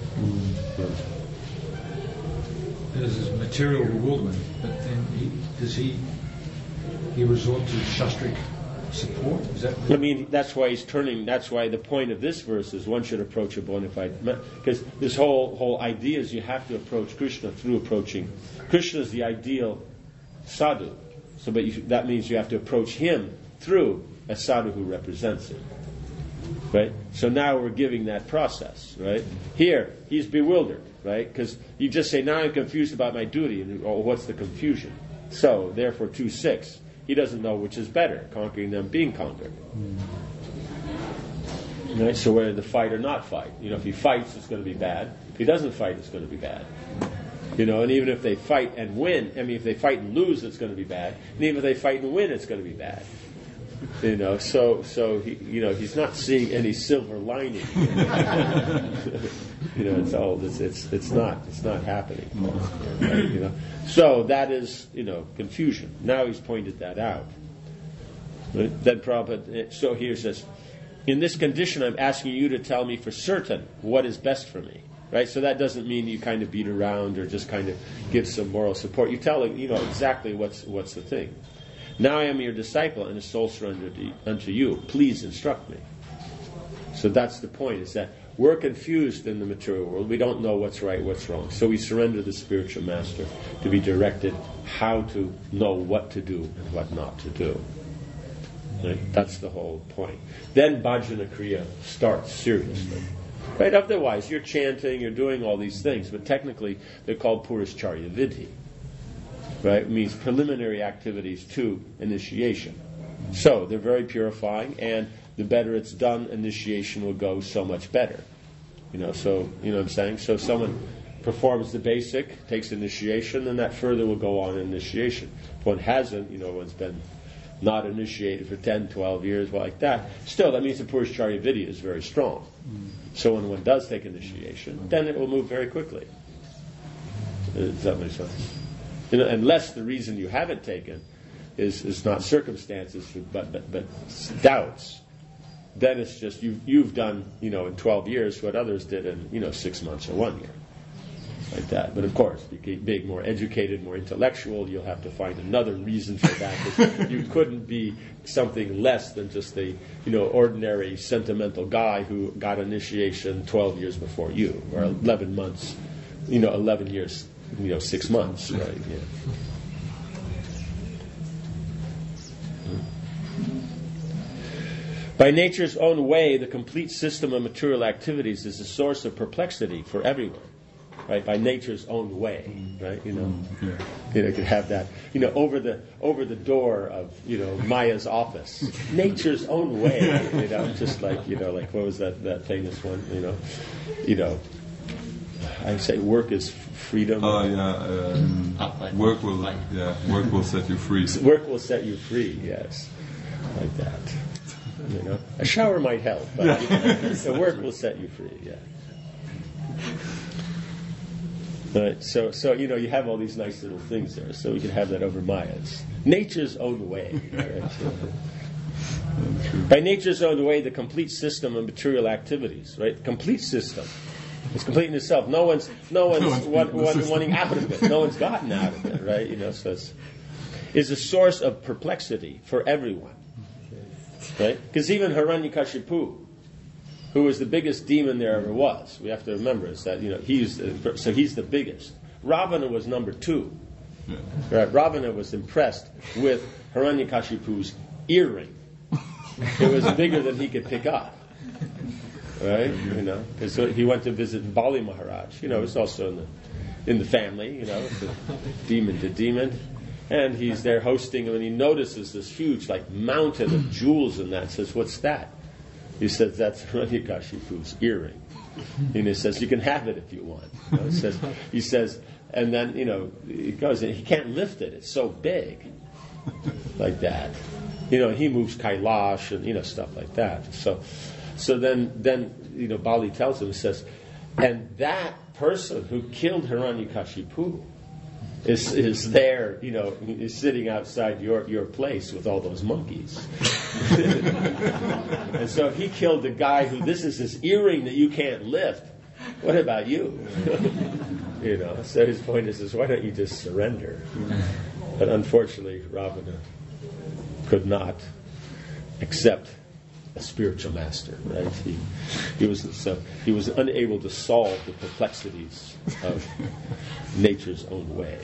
There's this material bewilderment, but then does he resort to shastric support? Is that? That's why he's turning. That's why the point of this verse is one should approach a bona fide. Because this whole idea is you have to approach Krishna through approaching. Krishna is the ideal sadhu. That means you have to approach him through a sadhu who represents it. Right? So now we're giving that process. Right? Here, he's bewildered. Right? Because you just say, now I'm confused about my duty. And what's the confusion? So, therefore, 2:6. He doesn't know which is better, conquering them, being conquered. Right? So whether to fight or not fight. If he fights, it's going to be bad. If he doesn't fight, it's going to be bad. And even if they fight and win, if they fight and lose, it's going to be bad. And even if they fight and win, it's going to be bad. So he, he's not seeing any silver lining. It's not happening. Right? So that is, confusion. Now he's pointed that out. Right? Then Prabhupada, so here says, in this condition, I'm asking you to tell me for certain what is best for me. Right? So that doesn't mean you kind of beat around or just kind of give some moral support. You tell him, exactly what's the thing. Now I am your disciple and a soul surrendered unto you. Please instruct me. So that's the point, is that we're confused in the material world. We don't know what's right, what's wrong. So we surrender to the spiritual master to be directed how to know what to do and what not to do. Right? That's the whole point. Then Bhajana Kriya starts seriously. Right? Otherwise, you're chanting, you're doing all these things, but technically they're called Purishcharya Vidhi. Right? It means preliminary activities to initiation. So they're very purifying, and the better it's done, initiation will go so much better. So what I'm saying? So someone performs the basic, takes initiation, and that further will go on in initiation. If one hasn't, one's been not initiated for 10, 12 years, like that, still that means the Purishcharya Vidya is very strong. So when one does take initiation, then it will move very quickly. Does that make sense? Unless the reason you haven't taken is not circumstances, but doubts, then it's just you've done in 12 years what others did in 6 months or 1 year, like that. But of course, you get big, more educated, more intellectual, you'll have to find another reason for that. You couldn't be something less than just the ordinary sentimental guy who got initiation 12 years before you, or 11 months, 11 years. 6 months, right? Yeah. By nature's own way, the complete system of material activities is a source of perplexity for everyone. Right? By nature's own way, right? You could have that, over the door of, Maya's office. Nature's own way, just like, like what was that famous one, I say work is freedom. Oh yeah, work will set you free. Work will set you free. Yes, like that. A shower might help, but the work will set you free. Yeah. Right. So you have all these nice little things there. So we can have that over Maya's nature's own way. Right? By nature's own way, the complete system of material activities. Right. Complete system. It's complete in itself. No one's wanting out of it. No one's gotten out of it, right? So it's a source of perplexity for everyone, right? Because even Hiranyakashipu, who was the biggest demon there ever was, we have to remember is that he's the biggest. Ravana was number 2. Yeah. Right? Ravana was impressed with Hiranyakashipu's earring. It was bigger than he could pick up. Right? Because he went to visit Bali Maharaj. It's also in the family, it's a demon to demon. And he's there hosting him, and he notices this huge, mountain of jewels in that. Says, "What's that?" He says, "That's Hiranyakashipu's earring." And he says, "You can have it if you want." He says, and then he goes, and he can't lift it. It's so big, like that. He moves Kailash and stuff like that. So then Bali tells him, says, and that person who killed Hiranyakashipu is there, is sitting outside your place with all those monkeys. And so he killed the guy who, this is his earring that you can't lift. What about you? So his point is, why don't you just surrender? But unfortunately, Ravana could not accept a spiritual master, right? He was unable to solve the perplexities of nature's own way.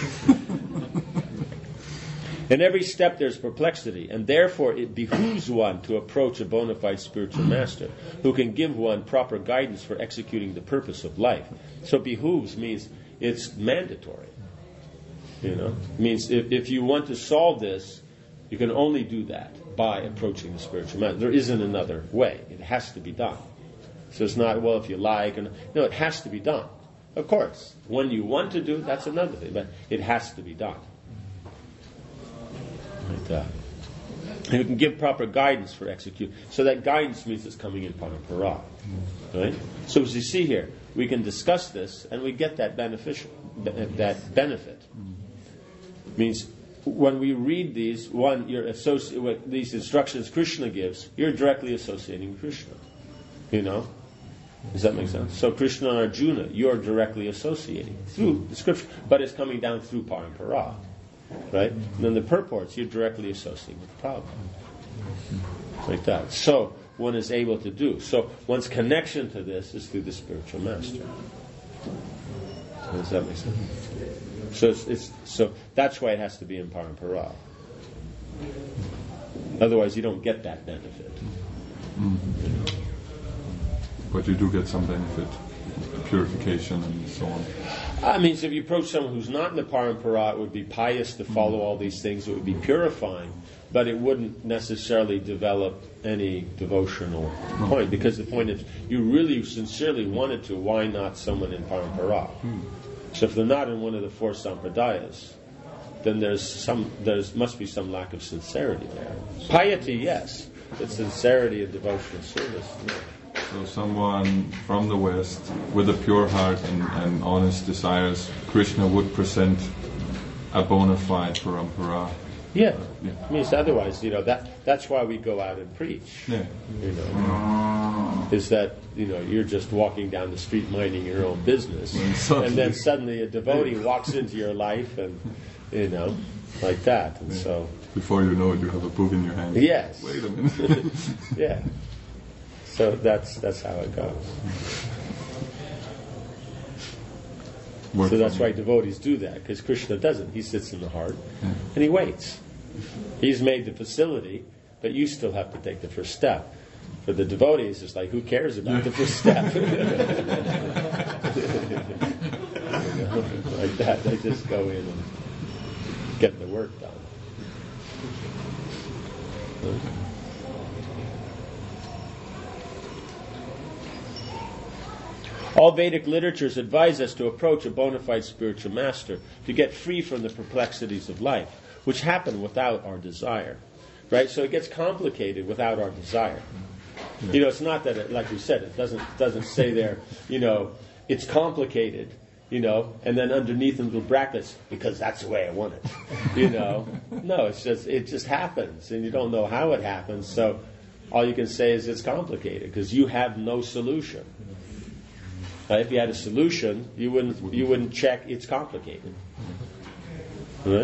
In every step there's perplexity, and therefore it behooves one to approach a bona fide spiritual master who can give one proper guidance for executing the purpose of life. So behooves means it's mandatory. Means if you want to solve this, you can only do that by approaching the spiritual master. There isn't another way. It has to be done. So it's not, well, if you like. No, it has to be done. Of course, when you want to do it, that's another thing, but it has to be done. Like that. And you can give proper guidance for execution. So that guidance means it's coming in parampara. Right? So as you see here, we can discuss this and we get that benefit. Means when we read these, with these instructions Krishna gives, you're directly associating Krishna. Does that make sense? So Krishna and Arjuna, you're directly associating through the scripture, but it's coming down through parampara. Right? And then the purports, you're directly associating with Prabhupada. Like that. So one is able to do. So one's connection to this is through the spiritual master. Does that make sense? So that's why it has to be in parampara. Otherwise, you don't get that benefit. But you do get some benefit, purification and so on. Means if you approach someone who's not in the parampara, it would be pious to follow all these things. It would be purifying, but it wouldn't necessarily develop any devotional point. Because the point is, you really sincerely wanted to. Why not someone in parampara? So if they're not in one of the 4 sampradayas, then there must be some lack of sincerity there. Piety, yes, but sincerity and devotional service, no. So someone from the West with a pure heart and honest desires, Krishna would present a bona fide parampara. Yeah. Means otherwise, that's why we go out and preach. Yeah. Is that you're just walking down the street minding your own business, and then suddenly a devotee walks into your life, and like that, and so before you know it, you have a book in your hand. Yes. Wait a minute. Yeah. So that's how it goes. So that's why devotees do that, because Krishna doesn't. He sits in the heart and he waits. He's made the facility, but you still have to take the first step. For the devotees, it's like, who cares about the first step? Like that, they just go in and get the work done. All Vedic literatures advise us to approach a bona fide spiritual master to get free from the perplexities of life, which happen without our desire. Right? So it gets complicated without our desire. It's not that, like we said, it doesn't say there, it's complicated, and then underneath in little brackets, because that's the way I want it. No, it just happens, and you don't know how it happens, so all you can say is it's complicated, because you have no solution. Right? If you had a solution, you wouldn't check it's complicated. Right?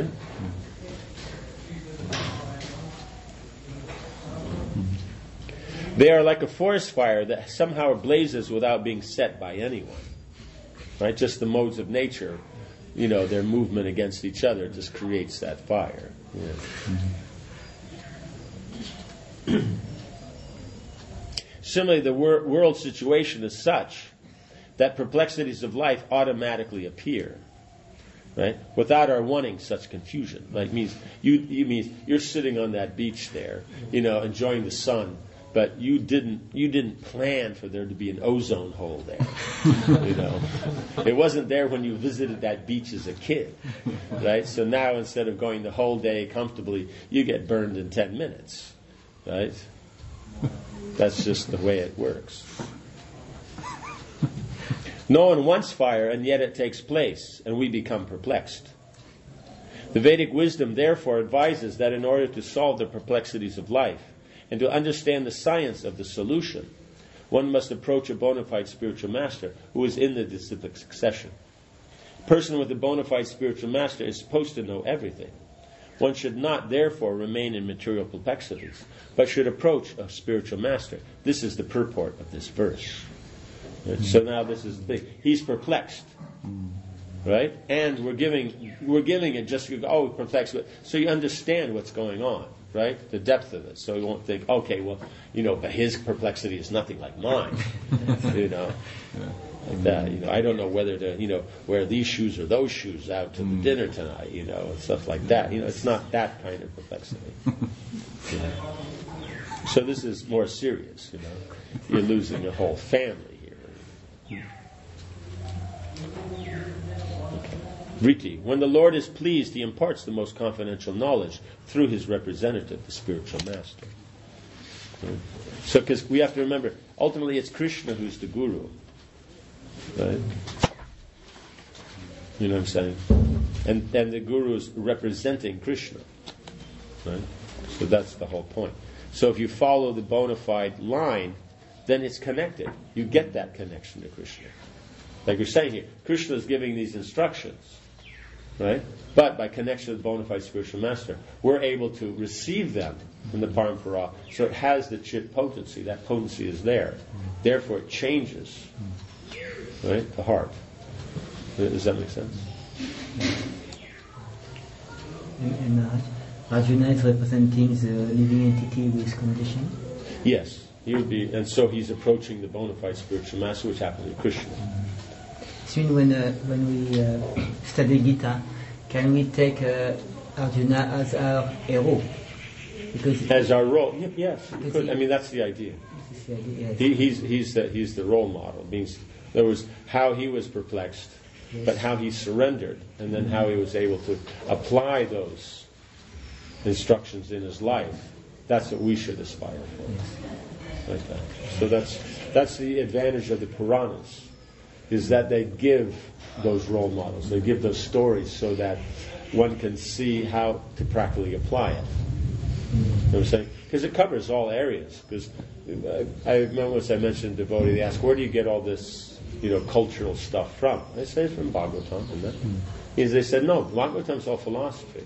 They are like a forest fire that somehow blazes without being set by anyone. Right? Just the modes of nature, their movement against each other just creates that fire. Yeah. Similarly, the world situation is such that perplexities of life automatically appear, right? Without our wanting such confusion. Like means you're sitting on that beach there, enjoying the sun, but you didn't plan for there to be an ozone hole there. It wasn't there when you visited that beach as a kid, right? So now instead of going the whole day comfortably, you get burned in 10 minutes, right? That's just the way it works. No one wants fire, and yet it takes place, and we become perplexed. The Vedic wisdom therefore advises that in order to solve the perplexities of life, and to understand the science of the solution, one must approach a bona fide spiritual master who is in the disciplic succession. A person with a bona fide spiritual master is supposed to know everything. One should not, therefore, remain in material perplexities, but should approach a spiritual master. This is the purport of this verse. So now this is the thing. He's perplexed, right? And we're giving it just perplexed. So you understand what's going on, right? The depth of it. So you won't think, okay, well, but his perplexity is nothing like mine, like that. I don't know whether to, wear these shoes or those shoes out to the dinner tonight, and stuff like that. It's not that kind of perplexity. So this is more serious, You're losing a whole family here. Vritti. When the Lord is pleased, He imparts the most confidential knowledge through His representative, the spiritual master. So, because we have to remember, ultimately it's Krishna who's the guru. Right? You know what I'm saying? And the guru is representing Krishna. Right? So that's the whole point. So if you follow the bona fide line, then it's connected. You get that connection to Krishna. Like we're saying here, Krishna is giving these instructions, right? But by connection to the bona fide spiritual master, we're able to receive them from the parampara. So it has the chit potency. That potency is there. Therefore it changes, right? The heart. Does that make sense? And Arjuna is representing the living entity with condition? Yes. He would be, and so he's approaching the bona fide spiritual master, which happens with Krishna. So when we study Gita, can we take Arjuna as our hero? Because as our role, yes. You could. That's the idea. He's the role model. It means there was how he was perplexed, yes, but how he surrendered, and then how he was able to apply those instructions in his life. That's what we should aspire for. Yes. Like that. So that's the advantage of the Puranas, is that they give those role models. They give those stories so that one can see how to practically apply it. You know what I'm saying? Because it covers all areas. Because I remember once I mentioned devotee, they ask, where do you get all this, cultural stuff from? I say it's from Bhagavatam. And that. They said, no, Bhagavatam's all philosophy.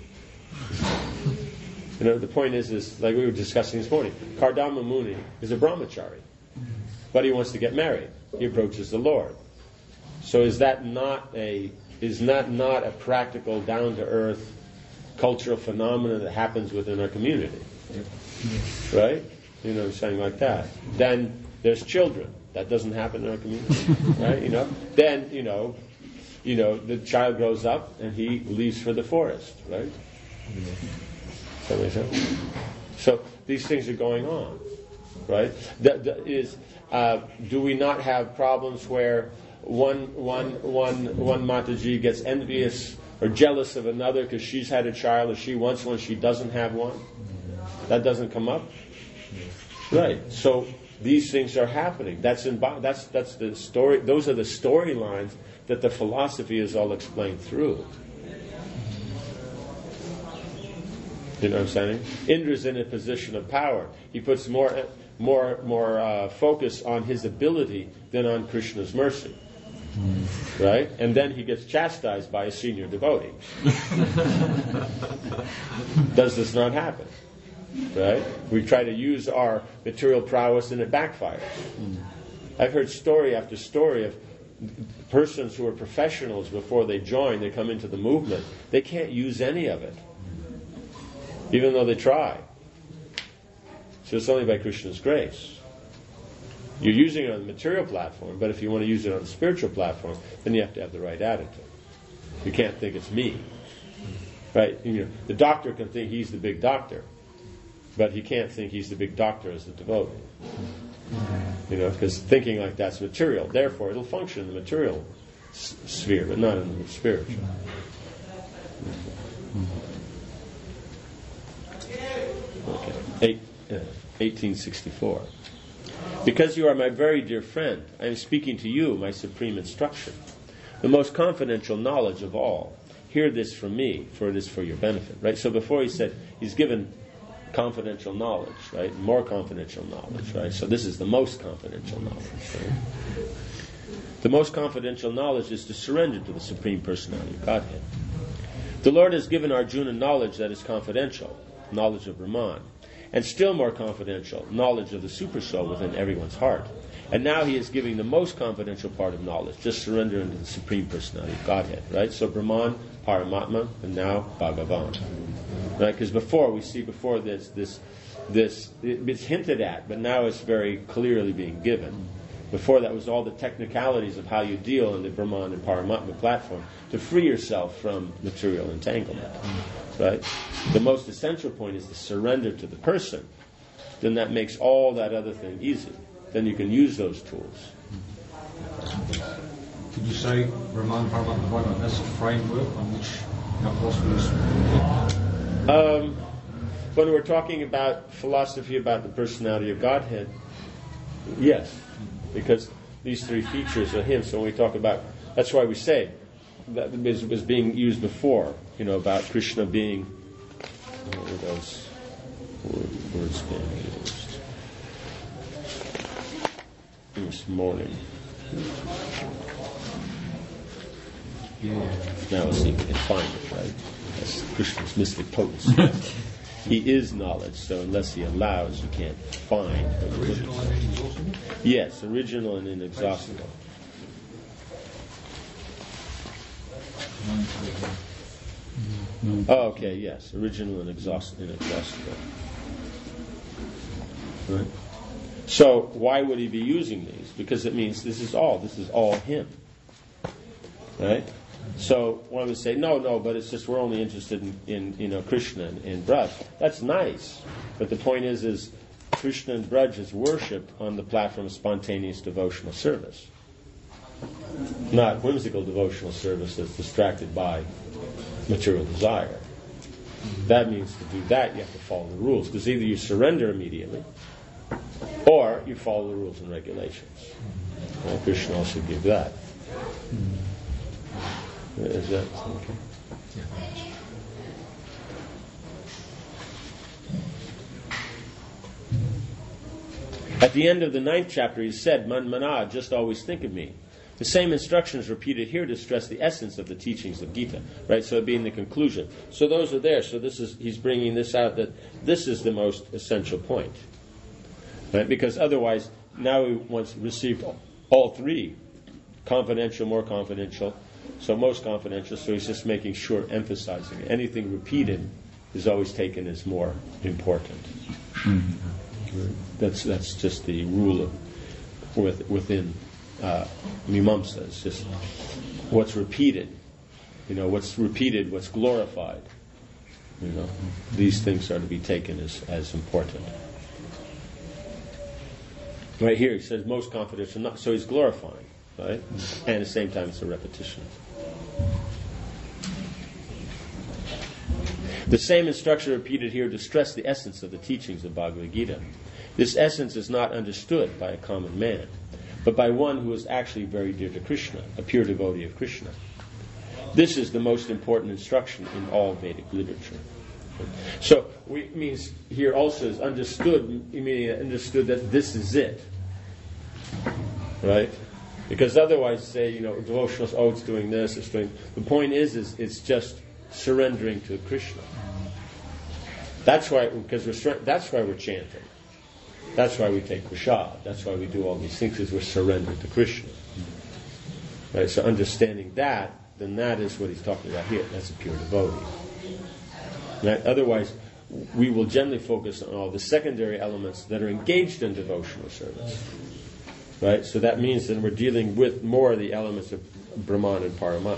The point is like we were discussing this morning, Kardama Muni is a brahmachari, but he wants to get married. He approaches the Lord. So is that not a practical, down-to-earth cultural phenomenon that happens within our community? Right? I'm saying like that. Then there's children. That doesn't happen in our community. Right? Then, the child grows up and he leaves for the forest. Right? So these things are going on, right? Do we not have problems where one Mataji gets envious or jealous of another because she's had a child or she wants one, she doesn't have one? That doesn't come up, right? So these things are happening. That's the story. Those are the storylines that the philosophy is all explained through. You know what I'm saying? Indra's in a position of power. He puts more focus on his ability than on Krishna's mercy. Right? And then he gets chastised by a senior devotee. Does this not happen? Right? We try to use our material prowess and it backfires. I've heard story after story of persons who are professionals before they join, they come into the movement, they can't use any of it, even though they try. So it's only by Krishna's grace. You're using it on the material platform, but if you want to use it on the spiritual platform, then you have to have the right attitude. You can't think it's me. Right? You know, the doctor can think he's the big doctor, but he can't think he's the big doctor as the devotee. You know, because thinking like that's material. Therefore, it'll function in the material sphere, but not in the spiritual. Okay. 1864. Because you are my very dear friend, I am speaking to you my supreme instruction, the most confidential knowledge of all. Hear this from me, for it is for your benefit. Right? So before he said he's given confidential knowledge, right? More confidential knowledge, right? So this is the most confidential knowledge, right? The most confidential knowledge is to surrender to the Supreme Personality of Godhead. The Lord has given Arjuna knowledge that is confidential, knowledge of Brahman, and still more confidential, knowledge of the Super Soul within everyone's heart. And now he is giving the most confidential part of knowledge, just surrender into the Supreme Personality of Godhead, right? So Brahman, Paramatma, and now Bhagavan. Right? Because we see before this, it's hinted at, but now it's very clearly being given. Before that was all the technicalities of how you deal in the Brahman and Paramatma platform to free yourself from material entanglement. Right? The most essential point is to surrender to the person. Then that makes all that other thing easy. Then you can use those tools. Could you say Brahman, Paramatma, Bhagavan, that's a framework on which our philosophers... When we're talking about philosophy about the personality of Godhead, yes, because these three features are Him. So when we talk about, that's why we say that was being used before, you know, about Krishna being, what were those words being used this morning? Now let's see if we can find it, right? That's Krishna's mystic potency. He is knowledge, so unless he allows, you can't find. Original and inexhaustible? Yes, original and inexhaustible. Oh, okay, yes, original and inexhaustible. Right. So why would he be using these? Because it means this is all him. Right? So one would say, no, but it's just we're only interested in Krishna and Braj. That's nice, but the point is Krishna and Braj is worshipped on the platform of spontaneous devotional service, not whimsical devotional service that's distracted by material desire. That means to do that you have to follow the rules, because either you surrender immediately, or you follow the rules and regulations. And Krishna also gives that. Is that okay? At the end of the 9th chapter, he said, Man mana, just always think of me. The same instruction is repeated here to stress the essence of the teachings of Gita, right? So it being the conclusion. So those are there. So he's bringing this out, that this is the most essential point, right? Because otherwise, now we once received all three, confidential, more confidential. So most confidential, so he's just making sure, emphasizing it. Anything repeated is always taken as more important. Mm-hmm. That's just the rule within Mimamsa. It's just what's repeated. What's repeated, what's glorified. These things are to be taken as important. Right here, he says most confidential, so he's glorifying. Right? And at the same time, it's a repetition. The same instruction repeated here to stress the essence of the teachings of Bhagavad Gita. This essence is not understood by a common man, but by one who is actually very dear to Krishna, a pure devotee of Krishna. This is the most important instruction in all Vedic literature. So, means here also is understood, meaning understood that this is it. Right? Because otherwise, say, devotionals, it's doing this, it's doing... The point is it's just surrendering to Krishna. That's why we're chanting. That's why we take prasad. That's why we do all these things, is we're surrendered to Krishna. Right? So understanding that, then that is what he's talking about here. That's a pure devotee. Right? Otherwise, we will generally focus on all the secondary elements that are engaged in devotional service. Right? So that means that we're dealing with more of the elements of Brahman and Paramatma.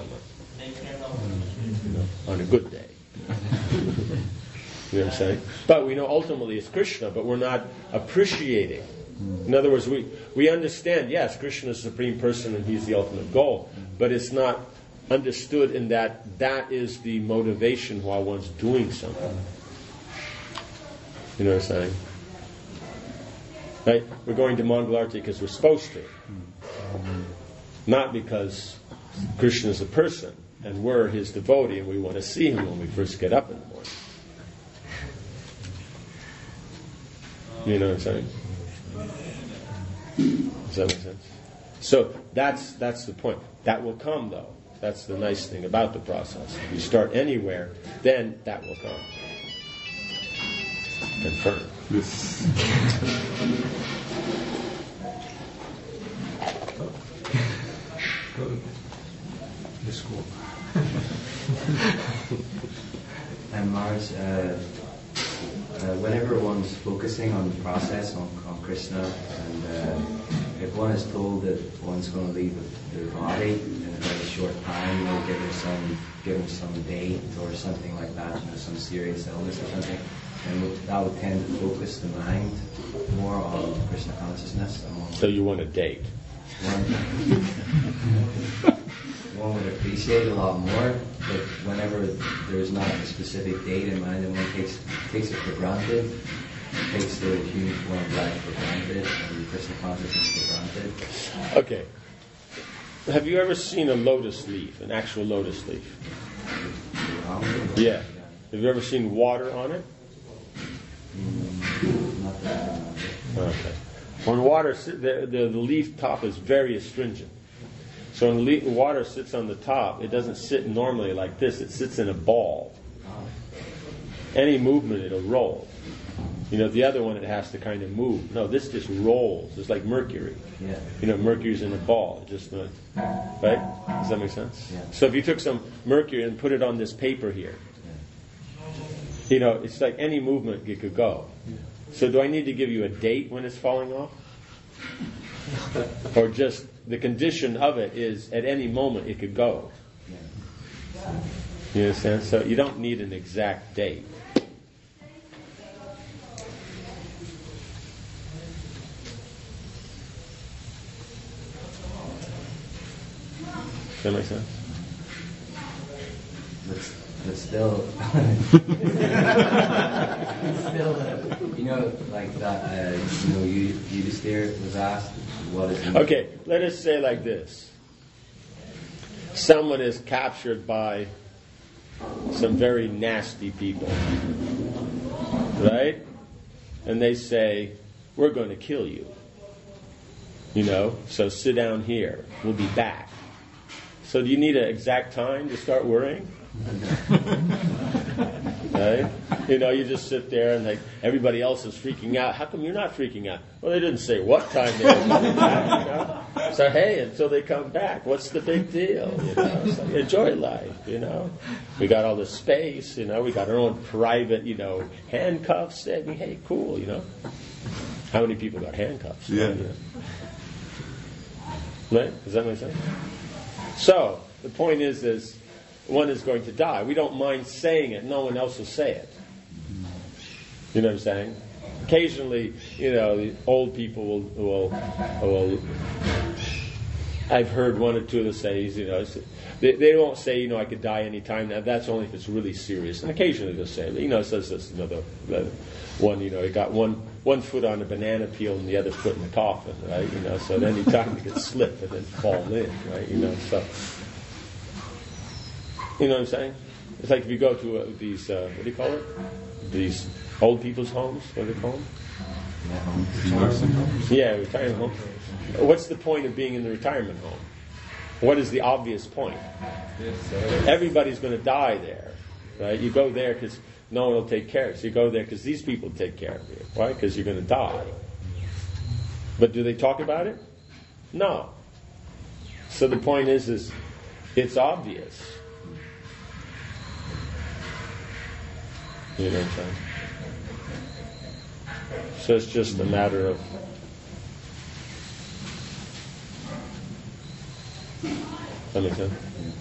On a good day. You know what I'm saying? But we know ultimately it's Krishna, but we're not appreciating. In other words, we understand, yes, Krishna is the Supreme Person and He's the ultimate goal, but it's not understood in that is the motivation while one's doing something. You know what I'm saying? Right? We're going to Mangalarti because we're supposed to. Not because Krishna is a person and we're His devotee and we want to see Him when we first get up in the morning. You know what I'm saying? Does that make sense? So that's the point. That will come, though. That's the nice thing about the process. If you start anywhere, then that will come. Confirm. Yes. This school. And Mars, whenever one's focusing on the process, on Krishna, and if one is told that one's going to leave their body in a very short time, give them some date or something like that, some serious illness or something, and that would tend to focus the mind more on Krishna consciousness. So you want a date? One would appreciate a lot more, but whenever there's not a specific date in mind, and one takes it for granted, takes the human form of life for granted, and Krishna consciousness for granted. Okay. Have you ever seen a lotus leaf, an actual lotus leaf? Yeah. Have you ever seen water on it? Not that I remember. Okay. When water, the leaf top is very astringent. So when the water sits on the top, it doesn't sit normally like this. It sits in a ball. Any movement, it'll roll. The other one, it has to kind of move. No, this just rolls. It's like mercury. Yeah. Mercury's in a ball. It just, right? Does that make sense? Yeah. So if you took some mercury and put it on this paper here, it's like any movement it could go. So do I need to give you a date when it's falling off? Or just the condition of it is at any moment it could go? You understand? So you don't need an exact date. Does that make sense? But still, like that, Yudhisthira was asked, what is... Okay, let us say like this. Someone is captured by some very nasty people, right? And they say, we're going to kill you. So sit down here. We'll be back. So do you need an exact time to start worrying? Right? You just sit there and everybody else is freaking out. How come you're not freaking out? Well, they didn't say what time they were coming back. So hey, until they come back, what's the big deal? So enjoy life. We got all the space. We got our own private, handcuffs. Hey, cool. How many people got handcuffs? Yeah. Right? Does that make sense? So the point is one is going to die. We don't mind saying it. No one else will say it. You know what I'm saying? Occasionally, the old people will I've heard one or two of the say, they won't say, I could die any time. Now, that's only if it's really serious. And occasionally they'll say, it says this, the one, it got one foot on a banana peel and the other foot in the coffin, right? So at any time it could slip and then fall in, right? So, you know what I'm saying? It's like if you go to these, what do you call it? These old people's homes, what do they call them? Yeah, retirement home. What's the point of being in the retirement home? What is the obvious point? Everybody's going to die there, right? You go there because no one will take care of you. So you go there because these people take care of you. Why? Because you're going to die. But do they talk about it? No. So the point is it's obvious. You know what I'm saying? So it's just a matter of that makes sense?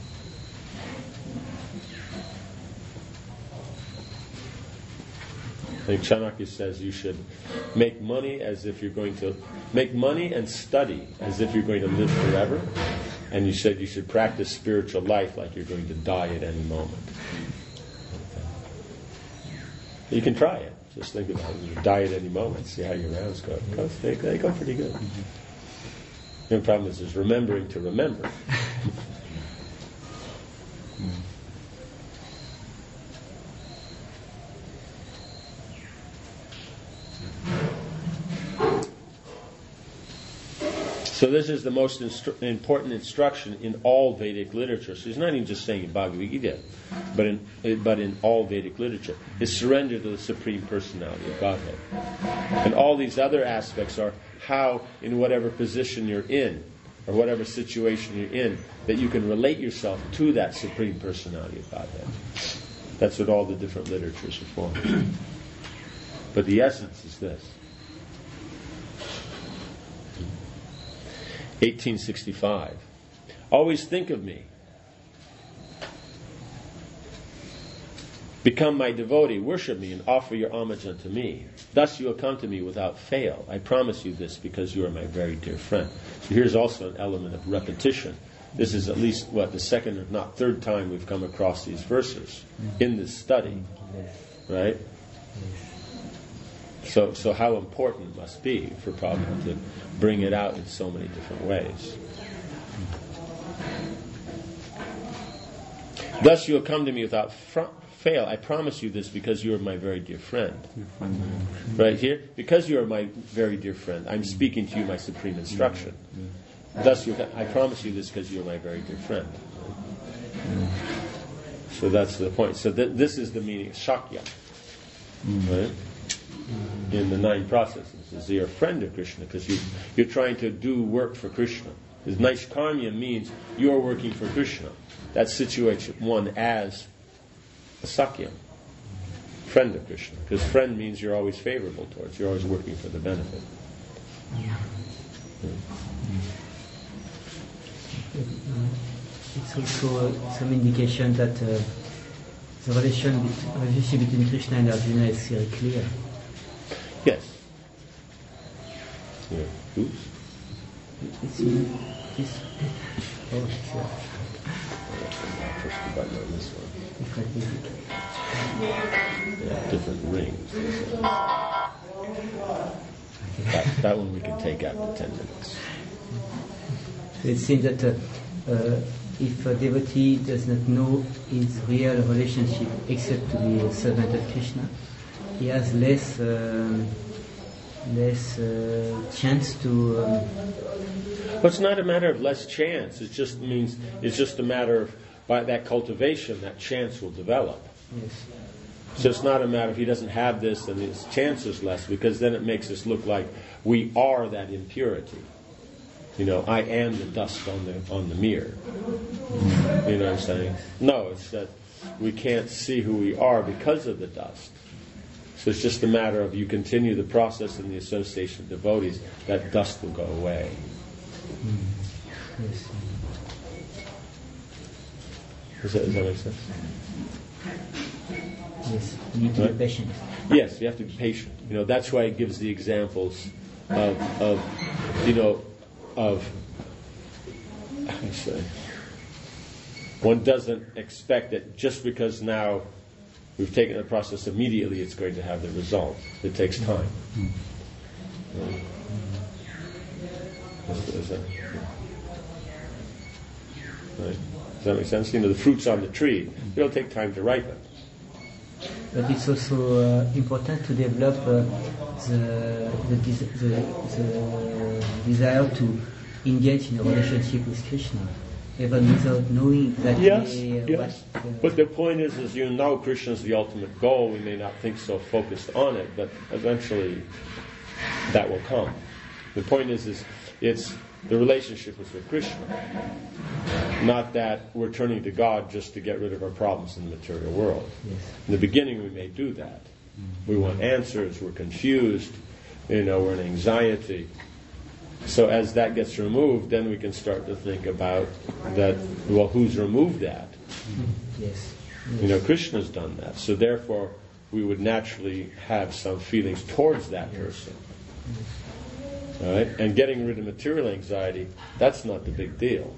I think Chanakya says you should make money as if you're going to make money and study as if you're going to live forever. And you said you should practice spiritual life like you're going to die at any moment. You can try it. Just think about it. You die at any moment. See how your rounds go. They go pretty good. The only problem is remembering to remember. So this is the most important instruction in all Vedic literature. So he's not even just saying in Bhagavad Gita, but in all Vedic literature. Is surrender to the Supreme Personality of Godhead. And all these other aspects are how, in whatever position you're in, or whatever situation you're in, that you can relate yourself to that Supreme Personality of Godhead. That's what all the different literatures are for. But the essence is this. 1865. Always think of me. Become my devotee, worship me, and offer your homage unto me. Thus you will come to me without fail. I promise you this because you are my very dear friend. So here's also an element of repetition. This is at least, the second if not third time we've come across these verses in this study. Right? So how important it must be for Prabhupada to bring it out in so many different ways. Thus you will come to me without fail. I promise you this because you are my very dear friend. Right here, because you are my very dear friend, I'm speaking to you my supreme instruction. Thus I promise you this because you are my very dear friend. So that's the point. So this is the meaning of Shakya. Right? In the 9 processes, is you're a friend of Krishna because you're trying to do work for Krishna. Because Naishkarmya means you're working for Krishna. That situates one as a Sakya, friend of Krishna. Because friend means you're always favorable towards, you're always working for the benefit. It's also some indication that the relationship between Krishna and Arjuna is very clear. Yes. Yeah. Oops. It's oh, sure. Push the button on this one. Different music. Yeah, different rings. That one we can take after 10 minutes. So it seems that if a devotee does not know his real relationship except to be a servant of Krishna, he has less chance to. Well, it's not a matter of less chance. It just means it's just a matter of by that cultivation, that chance will develop. Yes. So it's not a matter of he doesn't have this and his chance is less, because then it makes us look like we are that impurity. You know, I am the dust on the mirror. You know what I'm saying? No, it's that we can't see who we are because of the dust. So it's just a matter of you continue the process in the association of devotees, that dust will go away. Yes. Does that make sense? Yes, you need to be patient. Yes, you have to be patient. You know, that's why it gives the examples of how do you say? One doesn't expect that just because now we've taken the process immediately it's going to have the result. It takes time. Right? Does that make sense? You know, the fruit's on the tree. It'll take time to ripen. But it's also important to develop the desire to engage in a relationship with Krishna, even without knowing exactly Yes. But the point is you know Krishna is the ultimate goal. We may not think so focused on it, but eventually that will come. The point is it's the relationship is with Krishna, not that we're turning to God just to get rid of our problems in the material world. Yes. In the beginning, we may do that. We want answers. We're confused. We're in anxiety. So as that gets removed, then we can start to think about that. Well, who's removed that? Yes. Krishna's done that. So therefore, we would naturally have some feelings towards that person. All right? And getting rid of material anxiety, that's not the big deal.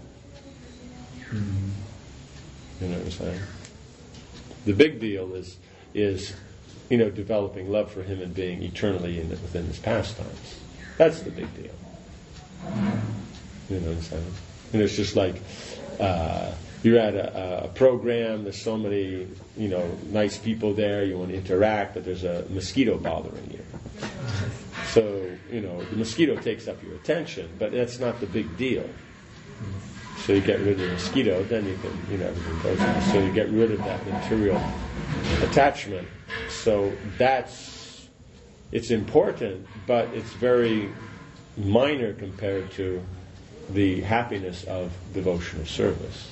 You know what I'm saying? The big deal is developing love for him and being eternally within his pastimes. That's the big deal. You know what I'm saying? It's just like you're at a program, there's so many, nice people there, you want to interact, but there's a mosquito bothering you. So, the mosquito takes up your attention, but that's not the big deal. So you get rid of the mosquito, then you can, everything goes on. So you get rid of that material attachment. So it's important, but it's very minor compared to the happiness of devotional service.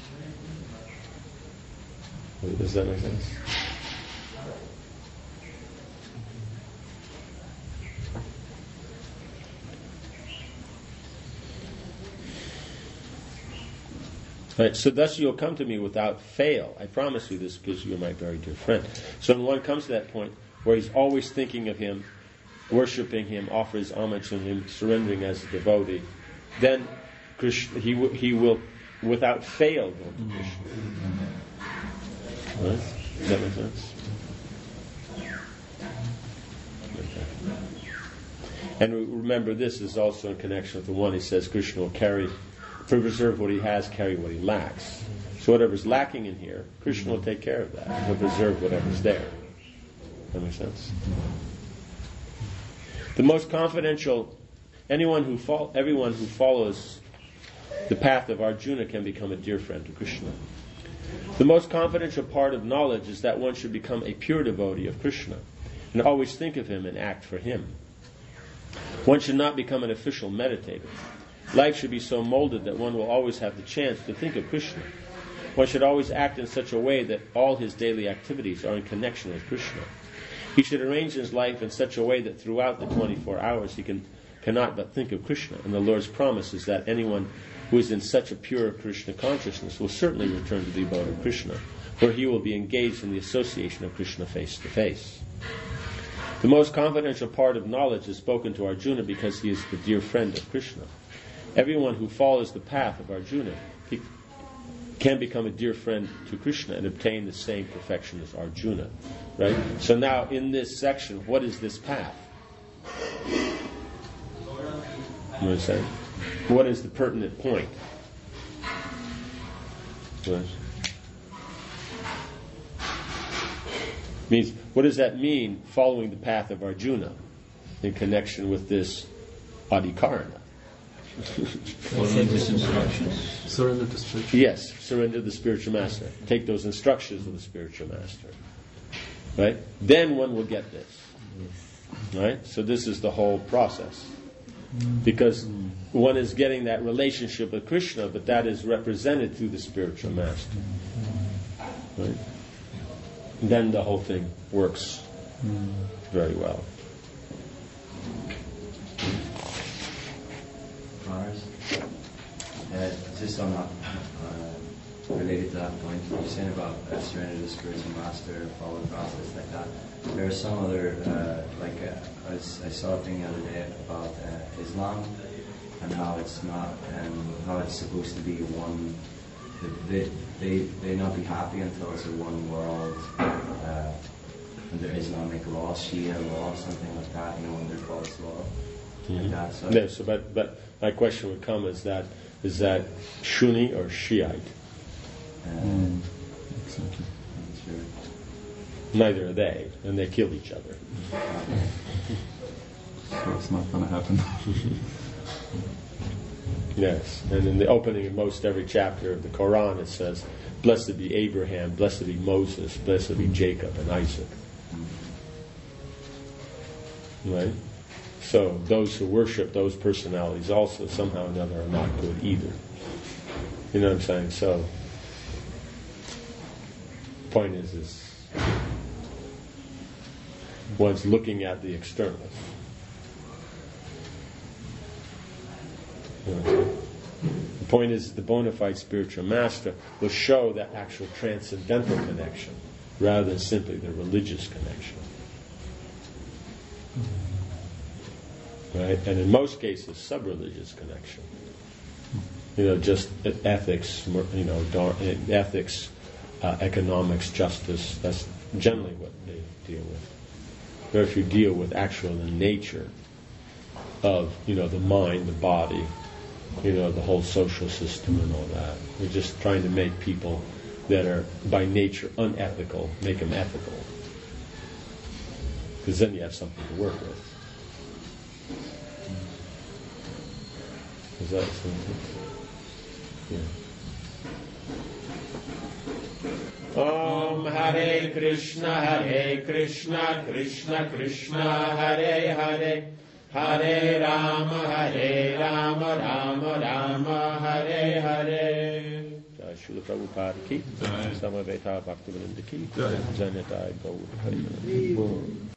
Does that make sense? Right, so thus you'll come to me without fail. I promise you this because you're my very dear friend. So when one comes to that point where he's always thinking of him, worshipping him, offers homage to him, surrendering as a devotee, then Krishna, he will without fail go to Krishna. Right? Does that make sense? Okay. And remember, this is also in connection with the one he says Krishna will preserve what he has, carry what he lacks. So whatever's lacking in here, Krishna will take care of that. He'll preserve whatever's there. That makes sense? The most confidential, everyone who follows the path of Arjuna can become a dear friend to Krishna. The most confidential part of knowledge is that one should become a pure devotee of Krishna and always think of him and act for him. One should not become an official meditator. Life should be so molded that one will always have the chance to think of Krishna. One should always act in such a way that all his daily activities are in connection with Krishna. He should arrange his life in such a way that throughout the 24 hours he cannot but think of Krishna. And the Lord's promise is that anyone who is in such a pure Krishna consciousness will certainly return to the abode of Krishna, where he will be engaged in the association of Krishna face to face. The most confidential part of knowledge is spoken to Arjuna because he is the dear friend of Krishna. Everyone who follows the path of Arjuna can become a dear friend to Krishna and obtain the same perfection as Arjuna. Right? So now in this section, what is this path? You know what I'm saying? What is the pertinent point? What? Means, what does that mean, following the path of Arjuna in connection with this adhikarana? Surrender to spiritual. Yes, surrender to the spiritual master. Take those instructions of the spiritual master. Right? Then one will get this. Right? So this is the whole process. Because one is getting that relationship with Krishna, but that is represented through the spiritual master. Right? Then the whole thing works very well. Just on that, related to that point, you're saying about surrender to the spiritual master, follow the process like that. There are some other, I saw a thing the other day about Islam and how it's not, and how it's supposed to be one. They not be happy until it's a one world, and there is Islamic law, Shia law, something like that. Under God's law. Like that. So, no, but my question would come: is that Sunni or Shiite? Exactly. Neither are they, and they kill each other. so it's not going to happen. Yes, and in the opening of most every chapter of the Quran it says, "Blessed be Abraham, blessed be Moses, blessed be Jacob and Isaac." Right? So those who worship those personalities also somehow or another are not good either. You know what I'm saying? So, point is one's looking at the externals. You know what I'm saying? The point is the bona fide spiritual master will show that actual transcendental connection rather than simply the religious connection. Right? And in most cases, sub-religious connection. Just ethics, ethics, economics, justice, that's generally what they deal with. But if you deal with actual the nature of, the mind, the body, the whole social system and all that, we're just trying to make people that are by nature unethical, make them ethical. Because then you have something to work with. Is that something? Yeah. Om Hare Krishna, Krishna Krishna, Hare Hare, Hare Rama, Rama Rama, Hare Hare. Jai Srila Prabhupada ki, Samaveta Bhaktivedanta ki, Janatai Gaur Hari.